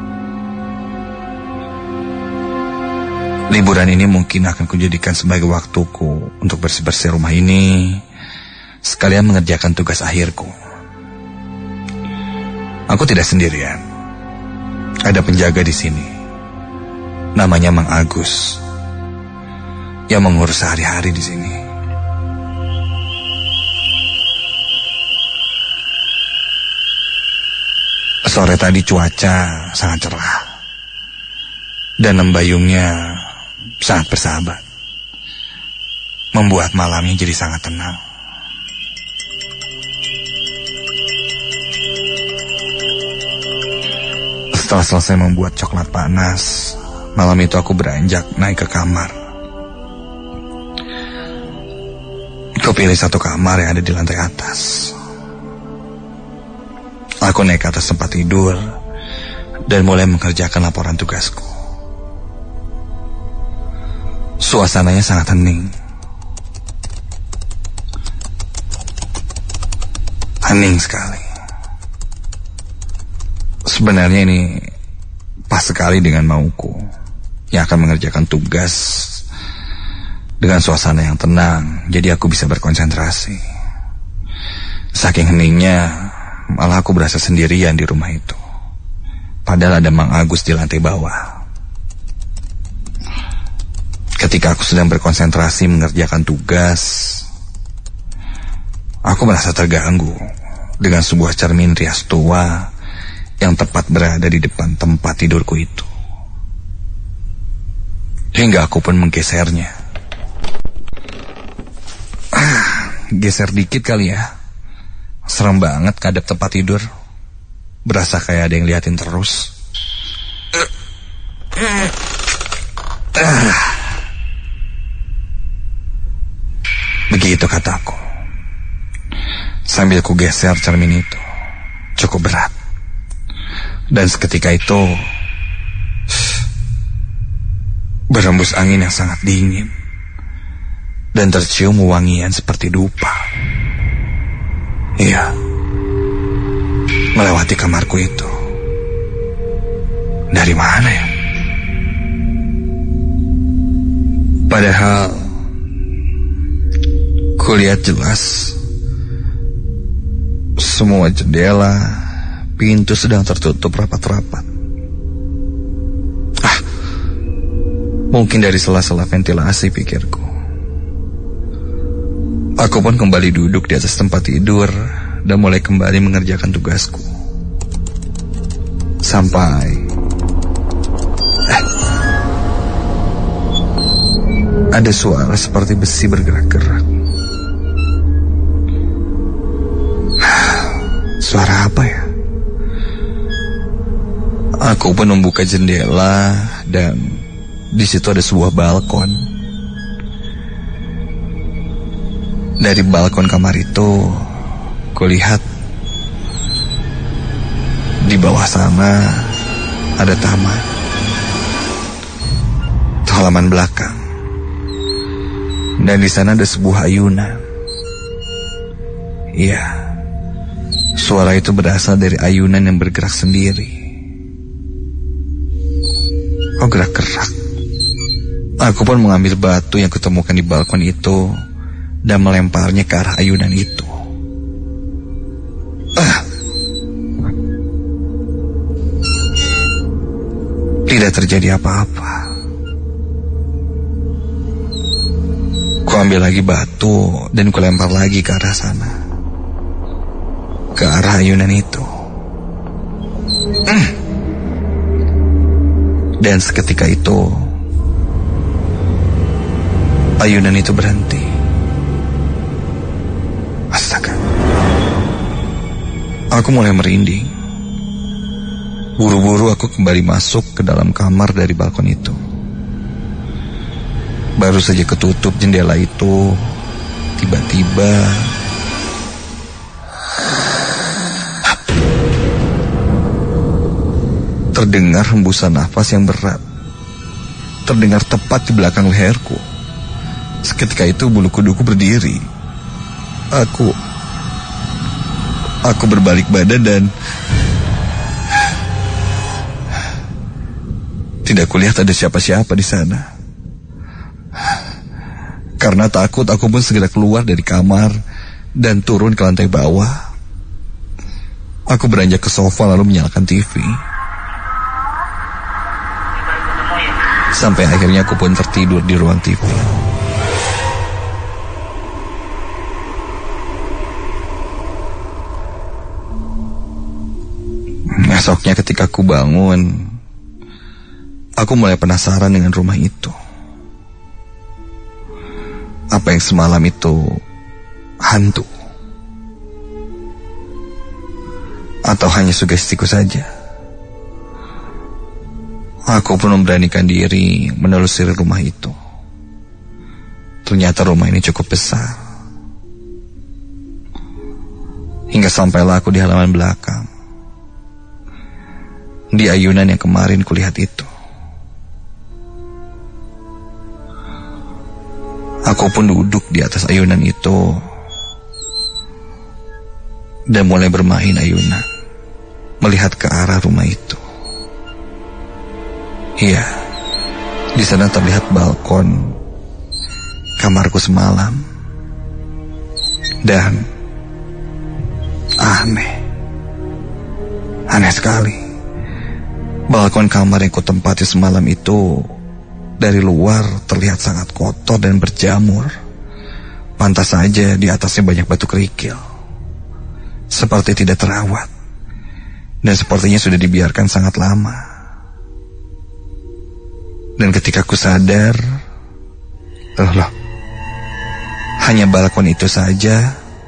Liburan ini mungkin akan kujadikan sebagai waktuku untuk bersih-bersih rumah ini, sekalian mengerjakan tugas akhirku. Aku tidak sendirian. Ada penjaga di sini, namanya Mang Agus, yang mengurus sehari-hari di sini. Sore tadi cuaca sangat cerah dan lembayungnya sangat bersahabat, membuat malamnya jadi sangat tenang. Setelah selesai membuat coklat panas, malam itu aku beranjak naik ke kamar. Aku pilih satu kamar yang ada di lantai atas. Aku naik ke atas tempat tidur dan mulai mengerjakan laporan tugasku. Suasananya sangat hening. Hening sekali. Sebenarnya ini pas sekali dengan mauku yang akan mengerjakan tugas dengan suasana yang tenang, jadi aku bisa berkonsentrasi. Saking heningnya, malah aku berasa sendirian di rumah itu. Padahal ada Mang Agus di lantai bawah. Ketika aku sedang berkonsentrasi mengerjakan tugas, aku merasa terganggu dengan sebuah cermin rias tua yang tepat berada di depan tempat tidurku itu. Hingga aku pun menggesernya. Ah, geser dikit kali ya. Serem banget kadap tempat tidur. Berasa kayak ada yang liatin terus. Ah. Begitu kataku. Sambil ku geser cermin itu. Cukup berat. Dan seketika itu berembus angin yang sangat dingin dan tercium wangian seperti dupa. Iya, melewati kamarku itu. Dari mana ya? Padahal kulihat jelas semua jendela, pintu sedang tertutup rapat-rapat. Ah, mungkin dari sela-sela ventilasi, pikirku. Aku pun kembali duduk di atas tempat tidur dan mulai kembali mengerjakan tugasku. Sampai eh, ada suara seperti besi bergerak-gerak. Suara apa ya? Aku pun membuka jendela dan di situ ada sebuah balkon. Dari balkon kamar itu, kulihat di bawah sana ada taman, halaman belakang, dan di sana ada sebuah ayunan. Iya, suara itu berasal dari ayunan yang bergerak sendiri. Oh, gerak-gerak. Aku pun mengambil batu yang kutemukan di balkon itu dan melemparnya ke arah ayunan itu. Ah. Tidak terjadi apa-apa. Ku ambil lagi batu dan kulempar lagi ke arah sana, ke arah ayunan itu. Mm. Dan seketika itu ayunan itu berhenti. Astaga. Aku mulai merinding. Buru-buru aku kembali masuk ke dalam kamar dari balkon itu. Baru saja ketutup jendela itu, tiba-tiba terdengar hembusan nafas yang berat. Terdengar tepat di belakang leherku. Seketika itu bulu kuduku berdiri. Aku Aku berbalik badan dan tidak kulihat ada siapa-siapa di sana. Karena takut, aku pun segera keluar dari kamar dan turun ke lantai bawah. Aku beranjak ke sofa lalu menyalakan T V. Sampai akhirnya aku pun tertidur di ruang T V. Esoknya ketika aku bangun, aku mulai penasaran dengan rumah itu. Apa yang semalam itu hantu? Atau hanya sugestiku saja? Aku pun memberanikan diri menelusuri rumah itu. Ternyata rumah ini cukup besar. Hingga sampailah aku di halaman belakang. Di ayunan yang kemarin kulihat itu. Aku pun duduk di atas ayunan itu dan mulai bermain ayunan, melihat ke arah rumah itu. Iya, di sana terlihat balkon kamarku semalam. Dan aneh, aneh sekali. Balkon kamar yang kutempati semalam itu dari luar terlihat sangat kotor dan berjamur. Pantas saja di atasnya banyak batu kerikil, seperti tidak terawat, dan sepertinya sudah dibiarkan sangat lama. Dan ketika aku sadar, loh loh, hanya balkon itu saja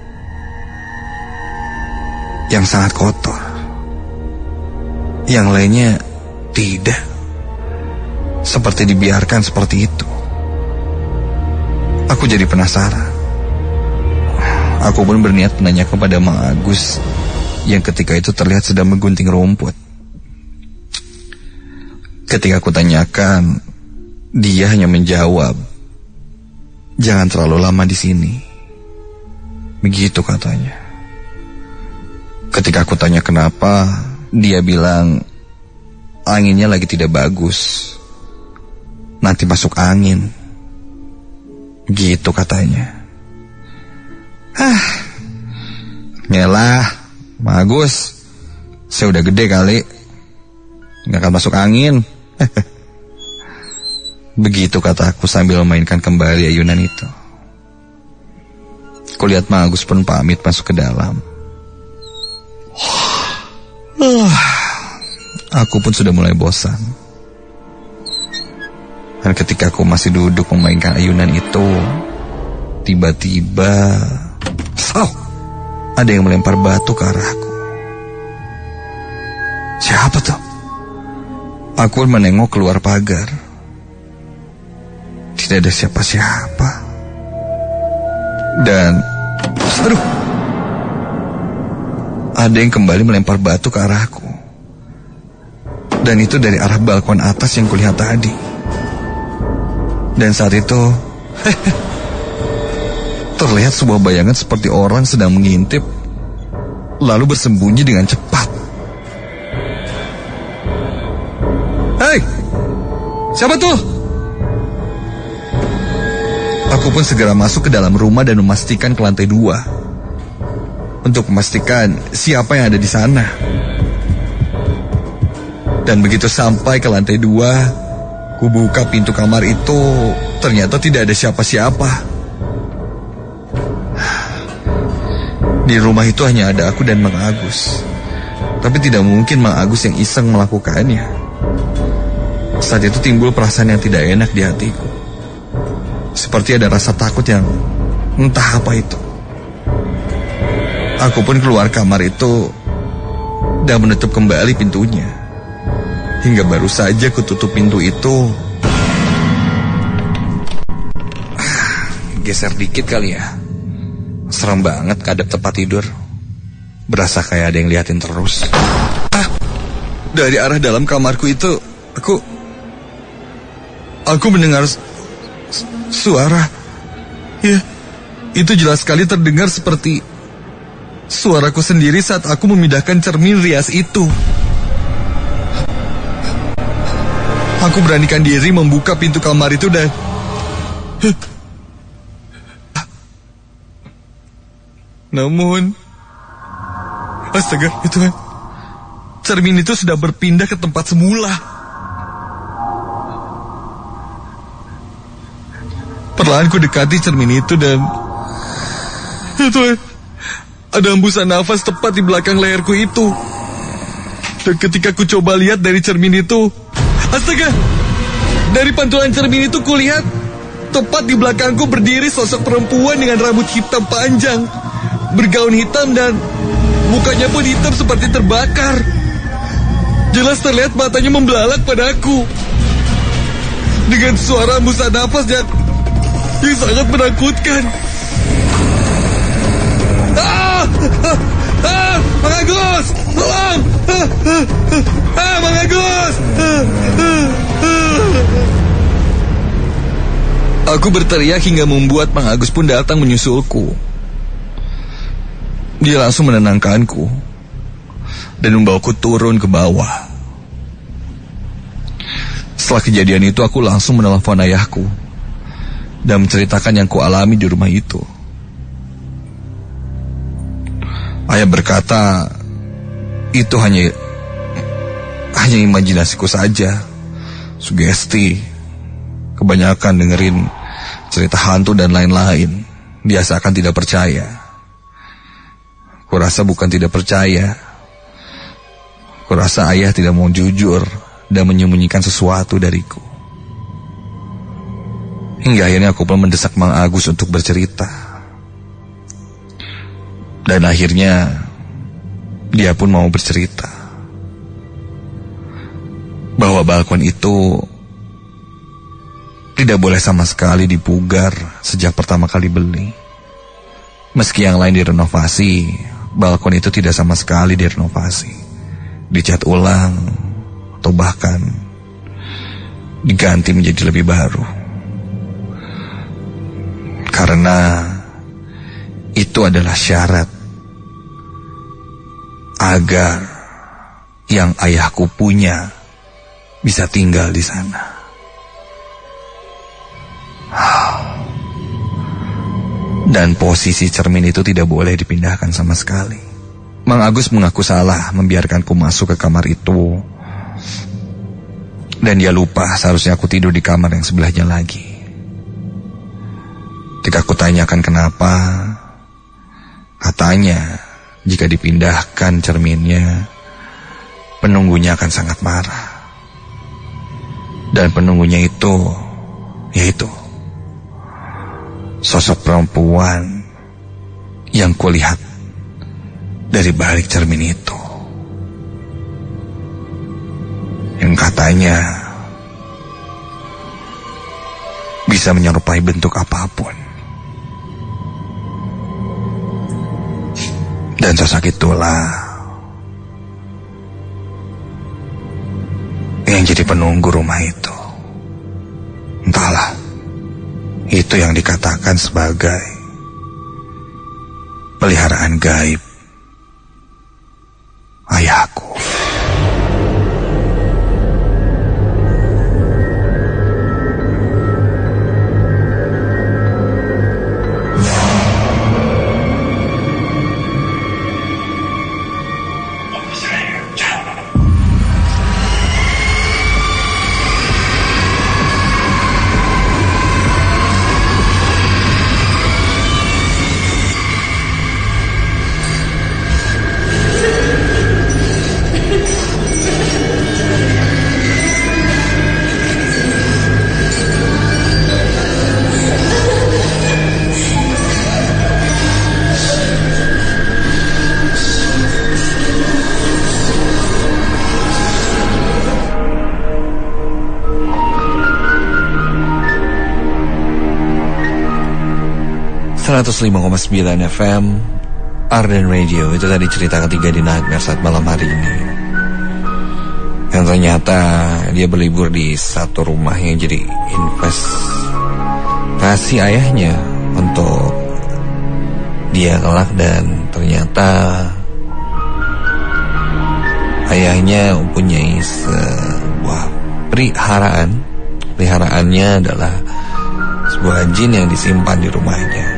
yang sangat kotor. Yang lainnya tidak, seperti dibiarkan seperti itu. Aku jadi penasaran. Aku pun berniat menanya kepada Mang Agus yang ketika itu terlihat sedang menggunting rumput. Ketika aku tanyakan, dia hanya menjawab, "Jangan terlalu lama di sini." Begitu katanya. Ketika aku tanya kenapa, dia bilang anginnya lagi tidak bagus, nanti masuk angin. Gitu katanya. Ah, nyelah, bagus. Saya udah gede kali, nggak akan masuk angin. Begitu kataku sambil memainkan kembali ayunan itu. Kulihat Magus pun pamit masuk ke dalam. Uh, aku pun sudah mulai bosan. Dan ketika aku masih duduk memainkan ayunan itu, tiba-tiba, oh, ada yang melempar batu ke arahku. Siapa tuh? Aku menengok keluar pagar. Tidak ada siapa-siapa. Dan, aduh, ada yang kembali melempar batu ke arahku. Dan itu dari arah balkon atas yang kulihat tadi. Dan saat itu terlihat sebuah bayangan seperti orang sedang mengintip, lalu bersembunyi dengan cepat. Hei, siapa tuh? Aku pun segera masuk ke dalam rumah dan memastikan ke lantai dua, untuk memastikan siapa yang ada di sana. Dan begitu sampai ke lantai dua, ku buka pintu kamar itu, ternyata tidak ada siapa-siapa. Di rumah itu hanya ada aku dan Mang Agus. Tapi tidak mungkin Mang Agus yang iseng melakukannya. Saat itu timbul perasaan yang tidak enak di hatiku. Seperti ada rasa takut yang entah apa itu. Aku pun keluar kamar itu dan menutup kembali pintunya. Hingga baru saja kututup pintu itu, ah, geser dikit kali ya. Serem banget kadep tempat tidur. Berasa kayak ada yang liatin terus. Ah, dari arah dalam kamarku itu, aku Aku mendengar su- suara. Ya, itu jelas sekali terdengar seperti suaraku sendiri saat aku memindahkan cermin rias itu. Aku beranikan diri membuka pintu kamar itu dan namun, astaga, itu kan cermin itu sudah berpindah ke tempat semula. Perlahan ku dekati cermin itu dan itu kan, ada hembusan nafas tepat di belakang leherku itu. Dan ketika ku coba lihat dari cermin itu, astaga, dari pantulan cermin itu kulihat tepat di belakangku berdiri sosok perempuan dengan rambut hitam panjang, bergaun hitam dan mukanya pun hitam seperti terbakar. Jelas terlihat matanya membelalak padaku dengan suara hembusan nafas yang, yang sangat menakutkan. Ah! Ah! Ah! Mang Agus! Tolong! Ah! Ah! Ah! Mang Agus! Ah! Ah! Ah! Aku berteriak hingga membuat Mang Agus pun datang menyusulku. Dia langsung menenangkanku dan membawaku turun ke bawah. Setelah kejadian itu aku langsung menelepon ayahku dan menceritakan yang kualami di rumah itu. Ayah berkata, itu hanya hanya imajinasiku saja, sugesti. Kebanyakan dengerin cerita hantu dan lain-lain, dia seakan tidak percaya. Kurasa bukan tidak percaya, kurasa ayah tidak mau jujur dan menyembunyikan sesuatu dariku. Hingga akhirnya aku pun mendesak Mang Agus untuk bercerita. Dan akhirnya dia pun mau bercerita bahwa balkon itu tidak boleh sama sekali dipugar sejak pertama kali beli. Meski yang lain direnovasi, balkon itu tidak sama sekali direnovasi, dicat ulang atau bahkan diganti menjadi lebih baru. Karena itu adalah syarat agar yang ayahku punya bisa tinggal di sana. Dan posisi cermin itu tidak boleh dipindahkan sama sekali. Mang Agus mengaku salah membiarkanku masuk ke kamar itu, dan dia lupa seharusnya aku tidur di kamar yang sebelahnya lagi. Ketika aku tanyakan kenapa, katanya jika dipindahkan cerminnya, penunggunya akan sangat marah. Dan penunggunya itu, yaitu sosok perempuan yang kulihat dari balik cermin itu, yang katanya bisa menyerupai bentuk apapun. Dan sosok itulah yang jadi penunggu rumah itu. Entahlah, itu yang dikatakan sebagai peliharaan gaib ayahku. seratus lima koma sembilan F M Arden Radio. Itu tadi cerita ketiga di Nightmare saat malam hari ini, yang ternyata dia berlibur di satu rumah yang jadi investasi ayahnya untuk dia kelak. Dan ternyata ayahnya mempunyai sebuah peliharaan. Peliharaannya adalah sebuah jin yang disimpan di rumahnya.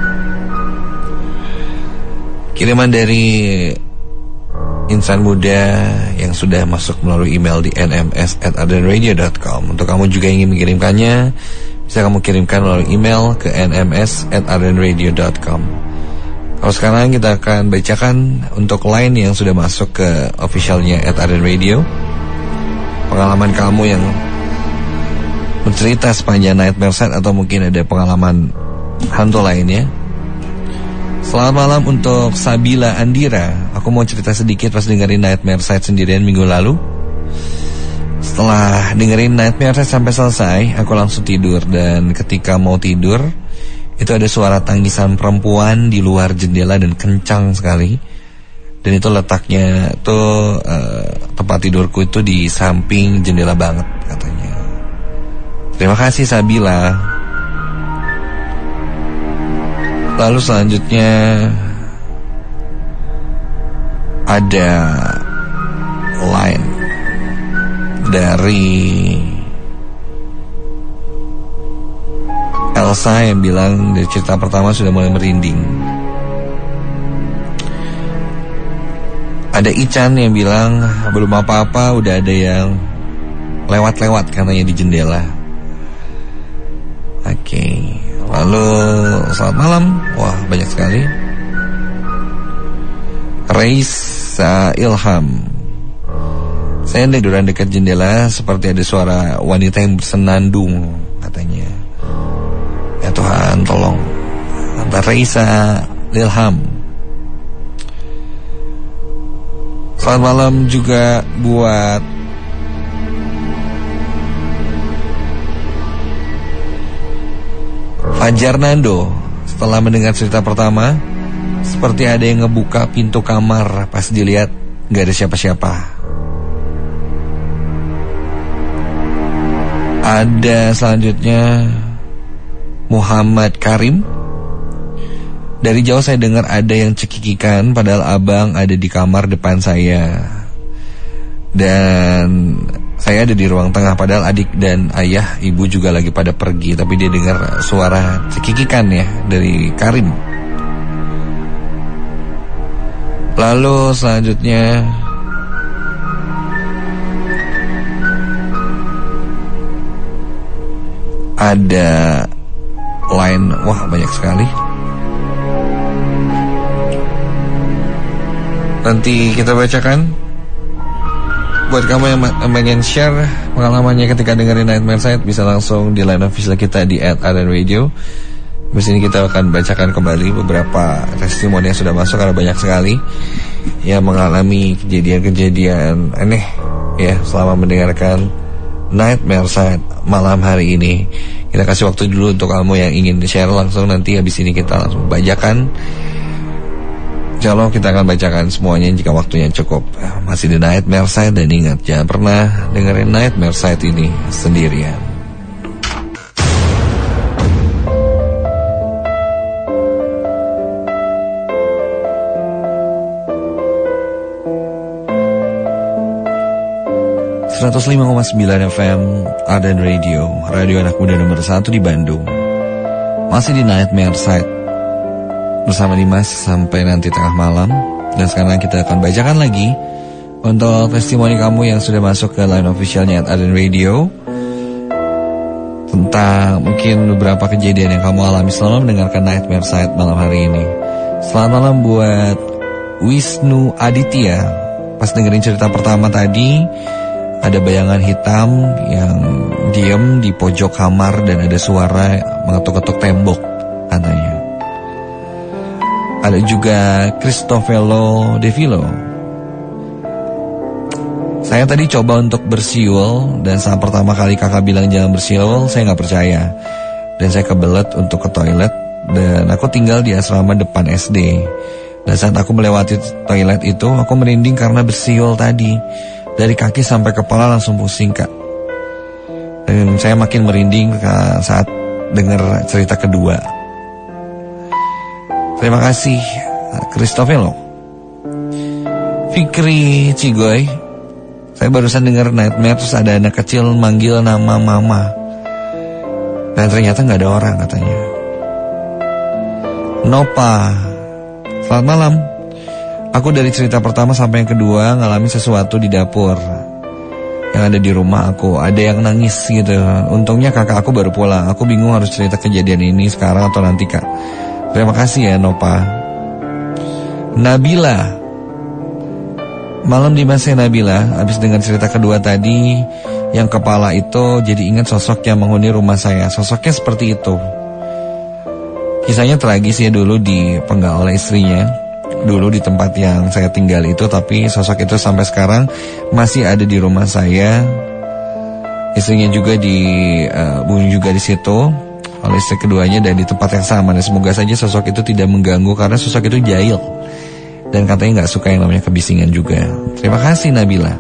Kiriman dari insan muda yang sudah masuk melalui email di n m s at arden radio dot com. Untuk kamu juga yang ingin mengirimkannya, bisa kamu kirimkan melalui email ke n m s at arden radio dot com. Kalau sekarang kita akan bacakan untuk line yang sudah masuk ke officialnya at Ardan Radio. Pengalaman kamu yang bercerita sepanjang Nightmare Side atau mungkin ada pengalaman hantu lainnya. Selamat malam untuk Sabila Andira. Aku mau cerita sedikit pas dengerin Nightmare Side sendirian minggu lalu. Setelah dengerin Nightmare Side sampai selesai, aku langsung tidur. Dan ketika mau tidur, itu ada suara tangisan perempuan di luar jendela dan kencang sekali. Dan itu letaknya tuh uh, tempat tidurku itu di samping jendela banget katanya. Terima kasih Sabila. Lalu selanjutnya ada line dari Elsa yang bilang dari cerita pertama sudah mulai merinding. Ada Ican yang bilang belum apa-apa udah ada yang lewat-lewat katanya di jendela. Oke, okay. Lalu selamat malam. Wah, banyak sekali. Reisa Ilham. Saya tiduran dekat jendela seperti ada suara wanita yang bersenandung katanya. Ya Tuhan, tolong. Reisa Ilham. Selamat malam juga buat Fajar Nando. Setelah mendengar cerita pertama, seperti ada yang ngebuka pintu kamar. Pas dilihat gak ada siapa-siapa. Ada selanjutnya Muhammad Karim. Dari jauh saya dengar ada yang cekikikan, padahal abang ada di kamar depan saya. Dan saya ada di ruang tengah, padahal adik dan ayah, ibu juga lagi pada pergi. Tapi dia dengar suara cekikikan ya dari Karim. Lalu selanjutnya ada line, wah banyak sekali. Nanti kita bacakan. Buat kamu yang pengen share pengalamannya ketika dengerin Nightmare Side, bisa langsung di line official kita di at Ardan Radio. Di sini kita akan bacakan kembali beberapa testimoni yang sudah masuk, karena banyak sekali yang mengalami kejadian-kejadian aneh ya selama mendengarkan Nightmare Side malam hari ini. Kita kasih waktu dulu untuk kamu yang ingin share langsung. Nanti habis ini kita langsung bacakan. Insyaallah kita akan bacakan semuanya jika waktunya cukup. Masih di Nightmare Side, dan ingat jangan pernah dengerin Nightmare Side ini sendirian. seratus lima koma sembilan F M Ardan Radio, radio anak muda nomor satu di Bandung. Masih di Nightmare Side bersama Dimas sampai nanti tengah malam. Dan sekarang kita akan bacakan lagi untuk testimoni kamu yang sudah masuk ke line officialnya at Ardan Radio, tentang mungkin beberapa kejadian yang kamu alami selama mendengarkan Nightmare Side malam hari ini. Selamat malam buat Wisnu Aditya. Pas dengerin cerita pertama tadi, ada bayangan hitam yang diam di pojok kamar dan ada suara mengetuk-ketuk tembok katanya. Ada juga Cristofelo Devilo. Saya tadi coba untuk bersiul, dan saat pertama kali kakak bilang jangan bersiul, saya gak percaya. Dan saya kebelet untuk ke toilet, dan aku tinggal di asrama depan S D. Dan saat aku melewati toilet itu, aku merinding karena bersiul tadi. Dari kaki sampai kepala langsung pusing kak. Dan saya makin merinding saat dengar cerita kedua. Terima kasih Cristofelo. Fikri Cigoy. Saya barusan dengar Nightmare, terus ada anak kecil manggil nama mama, dan ternyata gak ada orang katanya. Nopa. Selamat malam. Aku dari cerita pertama sampai yang kedua ngalamin sesuatu di dapur yang ada di rumah aku. Ada yang nangis gitu. Untungnya kakak aku baru pulang. Aku bingung harus cerita kejadian ini sekarang atau nanti kak. Terima kasih ya Nopa. Nabila. Malam di Mas Nabila, habis dengar cerita kedua tadi, yang kepala itu jadi ingat sosok yang menghuni rumah saya. Sosoknya seperti itu. Kisahnya tragis ya, dulu dipenggal oleh istrinya, dulu di tempat yang saya tinggal itu, tapi sosok itu sampai sekarang masih ada di rumah saya. Istrinya juga dibunuh uh, juga di situ oleh istri keduanya dan di tempat yang sama. Dan semoga saja sosok itu tidak mengganggu karena sosok itu jahil dan katanya nggak suka yang namanya kebisingan juga. Terima kasih Nabila.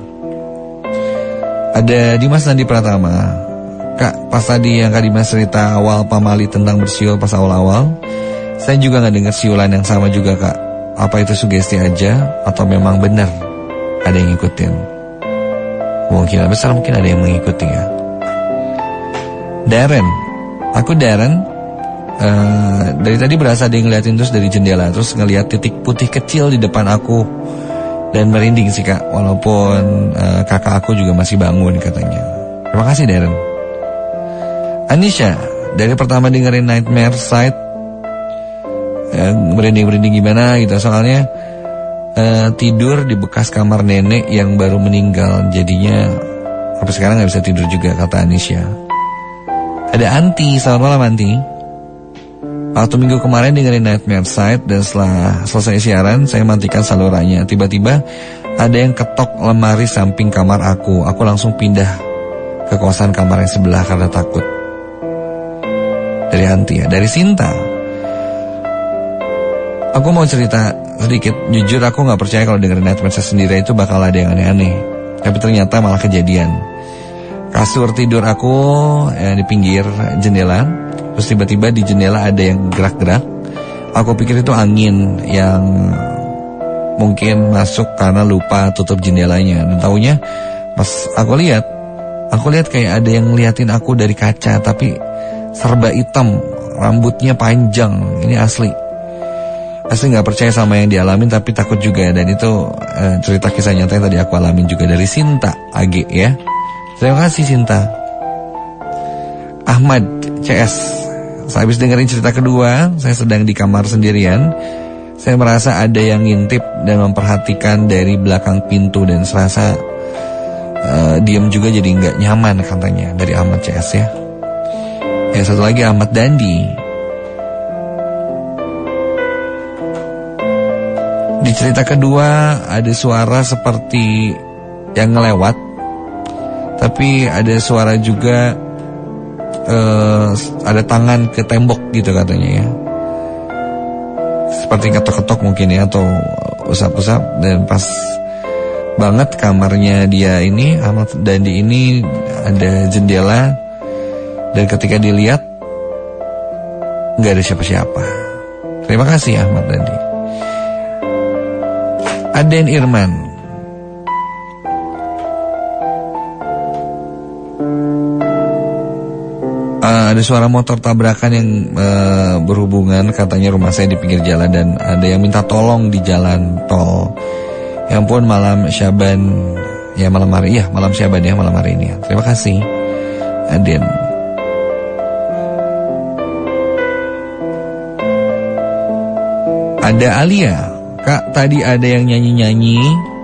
Ada Dimas Nandi Pratama. Kak, pas tadi yang Kak Dimas cerita awal pamali tentang bersiul pas awal-awal, saya juga nggak dengar siulan yang sama juga Kak. Apa itu sugesti aja atau memang benar ada yang ngikutin? Mungkin besar mungkin ada yang mengikuti ya. Darren, aku Darren. Uh, dari tadi berasa ada yang ngeliatin terus dari jendela, terus ngeliat titik putih kecil di depan aku dan merinding sih Kak. Walaupun uh, kakak aku juga masih bangun katanya. Terima kasih Darren. Anisha, dari pertama dengerin Nightmare Side, uh, merinding-merinding gimana gitu. Soalnya Uh, tidur di bekas kamar nenek yang baru meninggal, jadinya sampai sekarang gak bisa tidur juga, kata Anisha. Ada Anti, selamat malam Anti. Waktu minggu kemarin dengerin Nightmare Side dan setelah selesai siaran saya matikan salurannya. Tiba-tiba ada yang ketok lemari samping kamar aku. Aku langsung pindah ke kosan kamar yang sebelah karena takut. Dari Anti ya, dari Sinta. Aku mau cerita sedikit. Jujur aku gak percaya kalau dengerin Nightmare Side sendiri itu bakal ada yang aneh-aneh. Tapi ternyata malah kejadian. Kasur tidur aku ya, di pinggir jendela. Terus tiba-tiba di jendela ada yang gerak-gerak. Aku pikir itu angin yang mungkin masuk karena lupa tutup jendelanya. Dan taunya pas aku lihat, aku lihat kayak ada yang ngeliatin aku dari kaca, tapi serba hitam, rambutnya panjang. Ini asli. Asli gak percaya sama yang dialamin, tapi takut juga. Dan itu eh, cerita kisah nyata yang tadi aku alamin juga dari Sinta A G ya. Terima kasih Sinta. Ahmad C S, saya habis dengerin cerita kedua. Saya sedang di kamar sendirian. Saya merasa ada yang ngintip dan memperhatikan dari belakang pintu. Dan serasa uh, diam juga jadi gak nyaman katanya. Dari Ahmad C S ya. Ya satu lagi Ahmad Dandi. Di cerita kedua ada suara seperti yang ngelewat, tapi ada suara juga uh, ada tangan ke tembok gitu katanya ya. Seperti ketok-ketok mungkin ya, atau usap-usap. Dan pas banget kamarnya dia ini, Ahmad Dandi ini, ada jendela. Dan ketika dilihat gak ada siapa-siapa. Terima kasih Ahmad Dandi. Aden Irman. Uh, ada suara motor tabrakan yang uh, berhubungan, katanya rumah saya di pinggir jalan dan ada yang minta tolong di jalan tol. Ya ampun, malam Syaban ya, malam hari ya, malam Syaban ya, malam hari ini. Terima kasih Aden. Ada Alia. Kak, tadi ada yang nyanyi-nyanyi.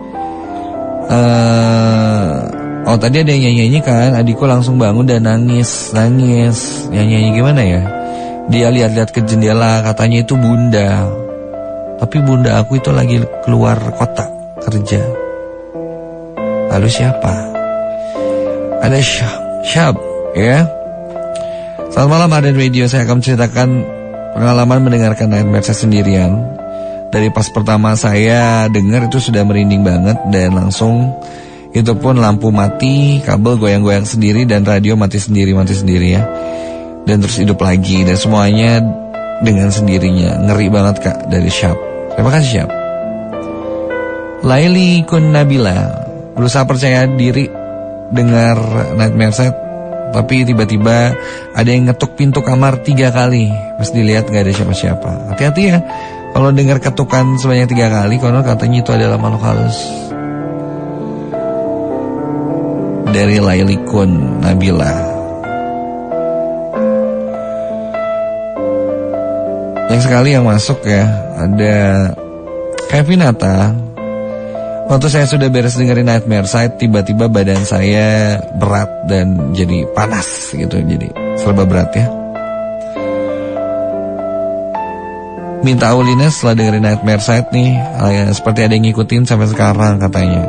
Uh, oh, tadi ada yang nyanyi-nyanyi kan. Adikku langsung bangun dan nangis. Nangis. Nyanyi-nyanyi gimana ya? Dia lihat-lihat ke jendela. Katanya itu bunda. Tapi bunda aku itu lagi keluar kota kerja. Lalu siapa? Ada Syab. Syab, ya. Selamat malam Aden Radio. Saya akan menceritakan pengalaman mendengarkan Nightmare Side sendirian. Dari pas pertama saya dengar itu sudah merinding banget. Dan langsung itu pun lampu mati, kabel goyang-goyang sendiri, dan radio mati sendiri-mati sendiri ya. Dan terus hidup lagi. Dan semuanya dengan sendirinya. Ngeri banget Kak, dari Syab. Terima kasih Syab. Laili Kun Nabila. Berusaha percaya diri dengar Nightmare Side, tapi tiba-tiba ada yang ngetuk pintu kamar tiga kali. Pas dilihat gak ada siapa-siapa. Hati-hati ya kalau dengar ketukan sebanyak tiga kali, konon katanya itu adalah makhluk halus. Dari Laili Kun Nabila. Yang sekali yang masuk ya, ada Kevinata, waktu saya sudah beres dengerin Nightmare Side, tiba-tiba badan saya berat dan jadi panas gitu, jadi serba berat ya. Minta Aulina setelah dengerin Nightmare Side nih, ya, seperti ada yang ngikutin sampai sekarang katanya.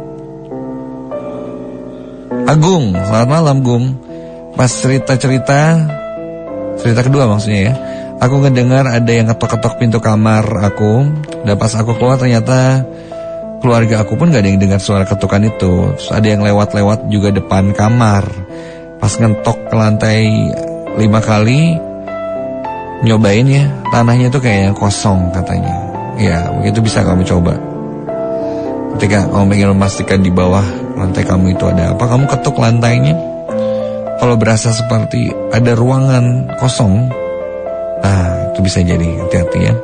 Agung, selamat malam Gung. Pas cerita-cerita, cerita kedua maksudnya ya, aku ngedengar ada yang ketok-ketok pintu kamar aku. Dan pas aku keluar ternyata keluarga aku pun gak ada yang dengar suara ketukan itu. Terus ada yang lewat-lewat juga depan kamar. Pas ngentok ke lantai lima kali, nyobain ya, tanahnya tuh kayak kosong katanya. Ya begitu bisa kamu coba. Ketika kamu ingin memastikan di bawah lantai kamu itu ada apa, kamu ketuk lantainya. Kalau berasa seperti ada ruangan kosong, ah itu bisa jadi, hati-hati ya.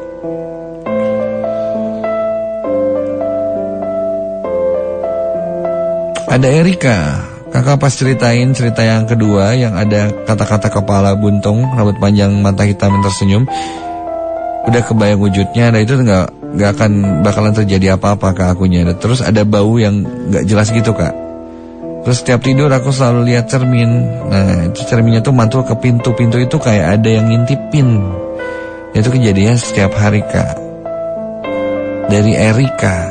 Ada Erika, kakak pas ceritain cerita yang kedua yang ada kata-kata kepala buntung, rambut panjang, mata hitam yang tersenyum, udah kebayang wujudnya, dan itu nggak nggak akan bakalan terjadi apa-apa ke akunya. Dan terus ada bau yang nggak jelas gitu kak. Terus setiap tidur aku selalu lihat cermin. Nah itu cerminnya tuh mantul ke pintu-pintu itu kayak ada yang ngintipin. Itu kejadian setiap hari kak. Dari Erika.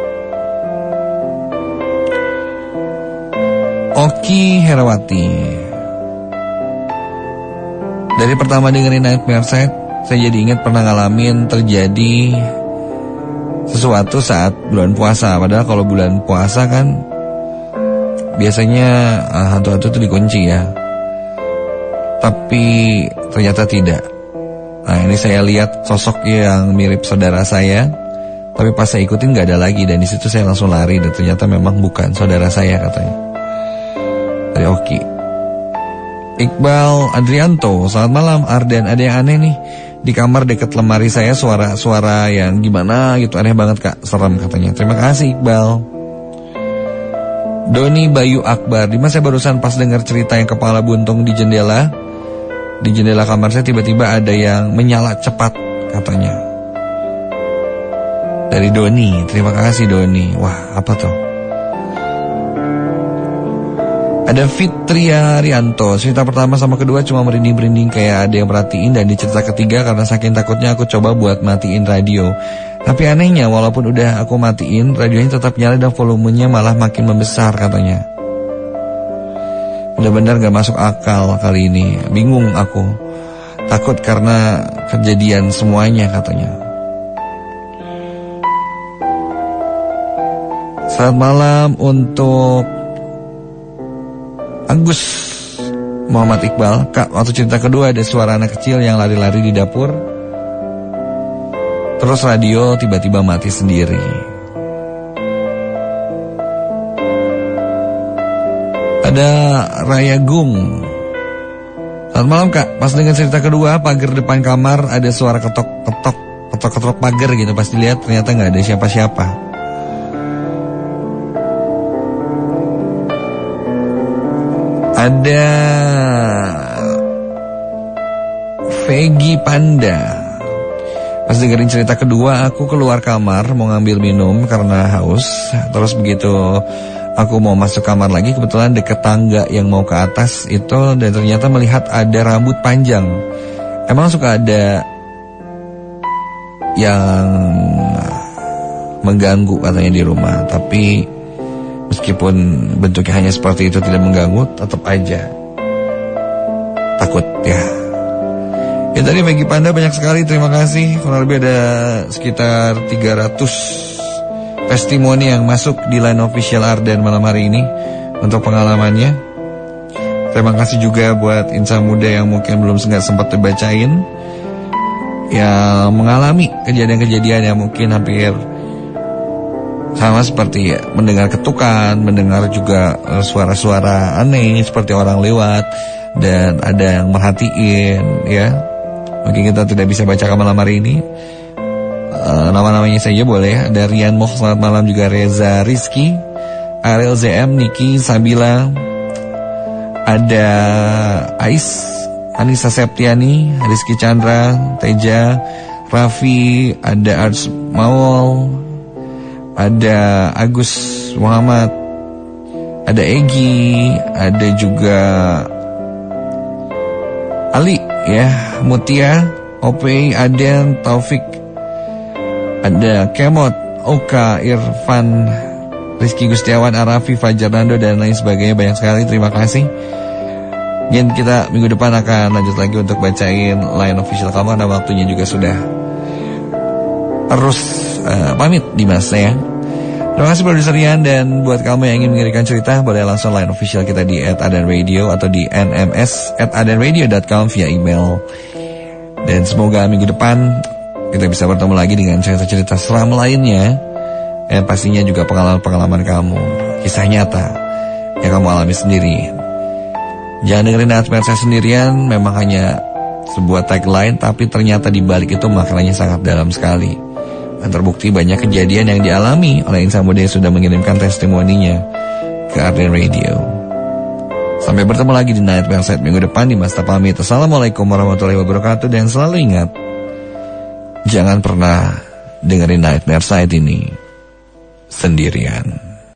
Oki Herawati. Dari pertama dengerin Nightmare Side, saya jadi ingat pernah ngalamin terjadi sesuatu saat bulan puasa. Padahal kalau bulan puasa kan biasanya uh, hantu-hantu itu dikunci ya. Tapi ternyata tidak. Nah ini saya lihat sosok yang mirip saudara saya. Tapi pas saya ikutin gak ada lagi. Dan disitu saya langsung lari. Dan ternyata memang bukan saudara saya katanya. Dari Oki. Iqbal Adrianto, selamat malam Arden. Ada yang aneh nih di kamar dekat lemari saya, suara-suara yang gimana gitu, aneh banget kak, serem katanya. Terima kasih Iqbal. Doni Bayu Akbar, Dimas saya barusan pas dengar cerita yang kepala buntung di jendela. Di jendela kamar saya tiba-tiba ada yang menyala cepat katanya. Dari Doni, terima kasih Doni. Wah apa tuh? Ada Fitria Rianto, cerita pertama sama kedua cuma merinding-merinding kayak ada yang perhatiin. Dan di cerita ketiga karena saking takutnya aku coba buat matiin radio. Tapi anehnya walaupun udah aku matiin, radionya tetap nyala dan volumenya malah makin membesar katanya. Benar-benar gak masuk akal kali ini. Bingung aku. Takut karena kejadian semuanya katanya. Selamat malam untuk Agus Muhammad Iqbal. Kak, waktu cerita kedua ada suara anak kecil yang lari-lari di dapur. Terus radio tiba-tiba mati sendiri. Ada Raya Gung. Selamat malam kak, pas dengan cerita kedua pagar depan kamar ada suara ketok-ketok, ketok-ketok pagar gitu. Pas dilihat ternyata gak ada siapa-siapa. Ada Vegi Panda. Pas dengerin cerita kedua, aku keluar kamar mau ngambil minum karena haus. Terus begitu aku mau masuk kamar lagi, kebetulan deket tangga yang mau ke atas itu, dan ternyata melihat ada rambut panjang. Emang suka ada yang mengganggu katanya di rumah. Tapi meskipun bentuknya hanya seperti itu, tidak mengganggu, tetap aja takut ya. Ya tadi bagi Panda banyak sekali, terima kasih. Kurang lebih ada sekitar tiga ratus testimoni yang masuk di line official Arden malam hari ini untuk pengalamannya. Terima kasih juga buat insan muda yang mungkin belum sempat dibacain, yang mengalami kejadian-kejadian yang mungkin hampir sama seperti ya, mendengar ketukan, mendengar juga suara-suara aneh seperti orang lewat, dan ada yang merhatiin ya. Mungkin kita tidak bisa bacakan malam hari ini. uh, Nama-namanya saja boleh. Ada Rian Moh, selamat malam. Juga Reza Rizky, Ariel Z M, Niki, Sabila. Ada Ais, Anissa Septiani, Rizky Chandra, Teja, Raffi. Ada Arts Mawol, ada Agus Muhammad, ada Egi, ada juga Ali ya, Mutia, Opey, Aden, Taufik, ada Kemot, Oka, Irfan, Rizky Gustiawan, Arafi, Fajar Nando, dan lain sebagainya. Banyak sekali, terima kasih. Dan kita minggu depan akan lanjut lagi untuk bacain line official kamu, karena waktunya juga sudah harus uh, pamit di masa ya. Terima kasih produser Rian, dan buat kamu yang ingin mengirimkan cerita boleh langsung line official kita di at adan radio atau di n m s at adan radio dot com via email. Dan semoga minggu depan kita bisa bertemu lagi dengan cerita-cerita seram lainnya, dan pastinya juga pengalaman-pengalaman kamu, kisah nyata yang kamu alami sendiri. Jangan dengerin Nightmare Saya Sendirian memang hanya sebuah tagline, tapi ternyata di balik itu maknanya sangat dalam sekali. Dan terbukti banyak kejadian yang dialami oleh insan muda yang sudah mengirimkan testimoninya ke Arden Radio. Sampai bertemu lagi di Nightmare Set minggu depan. Di Mas pamit. Assalamualaikum warahmatullahi wabarakatuh. Dan selalu ingat, jangan pernah dengerin Nightmare Set ini sendirian.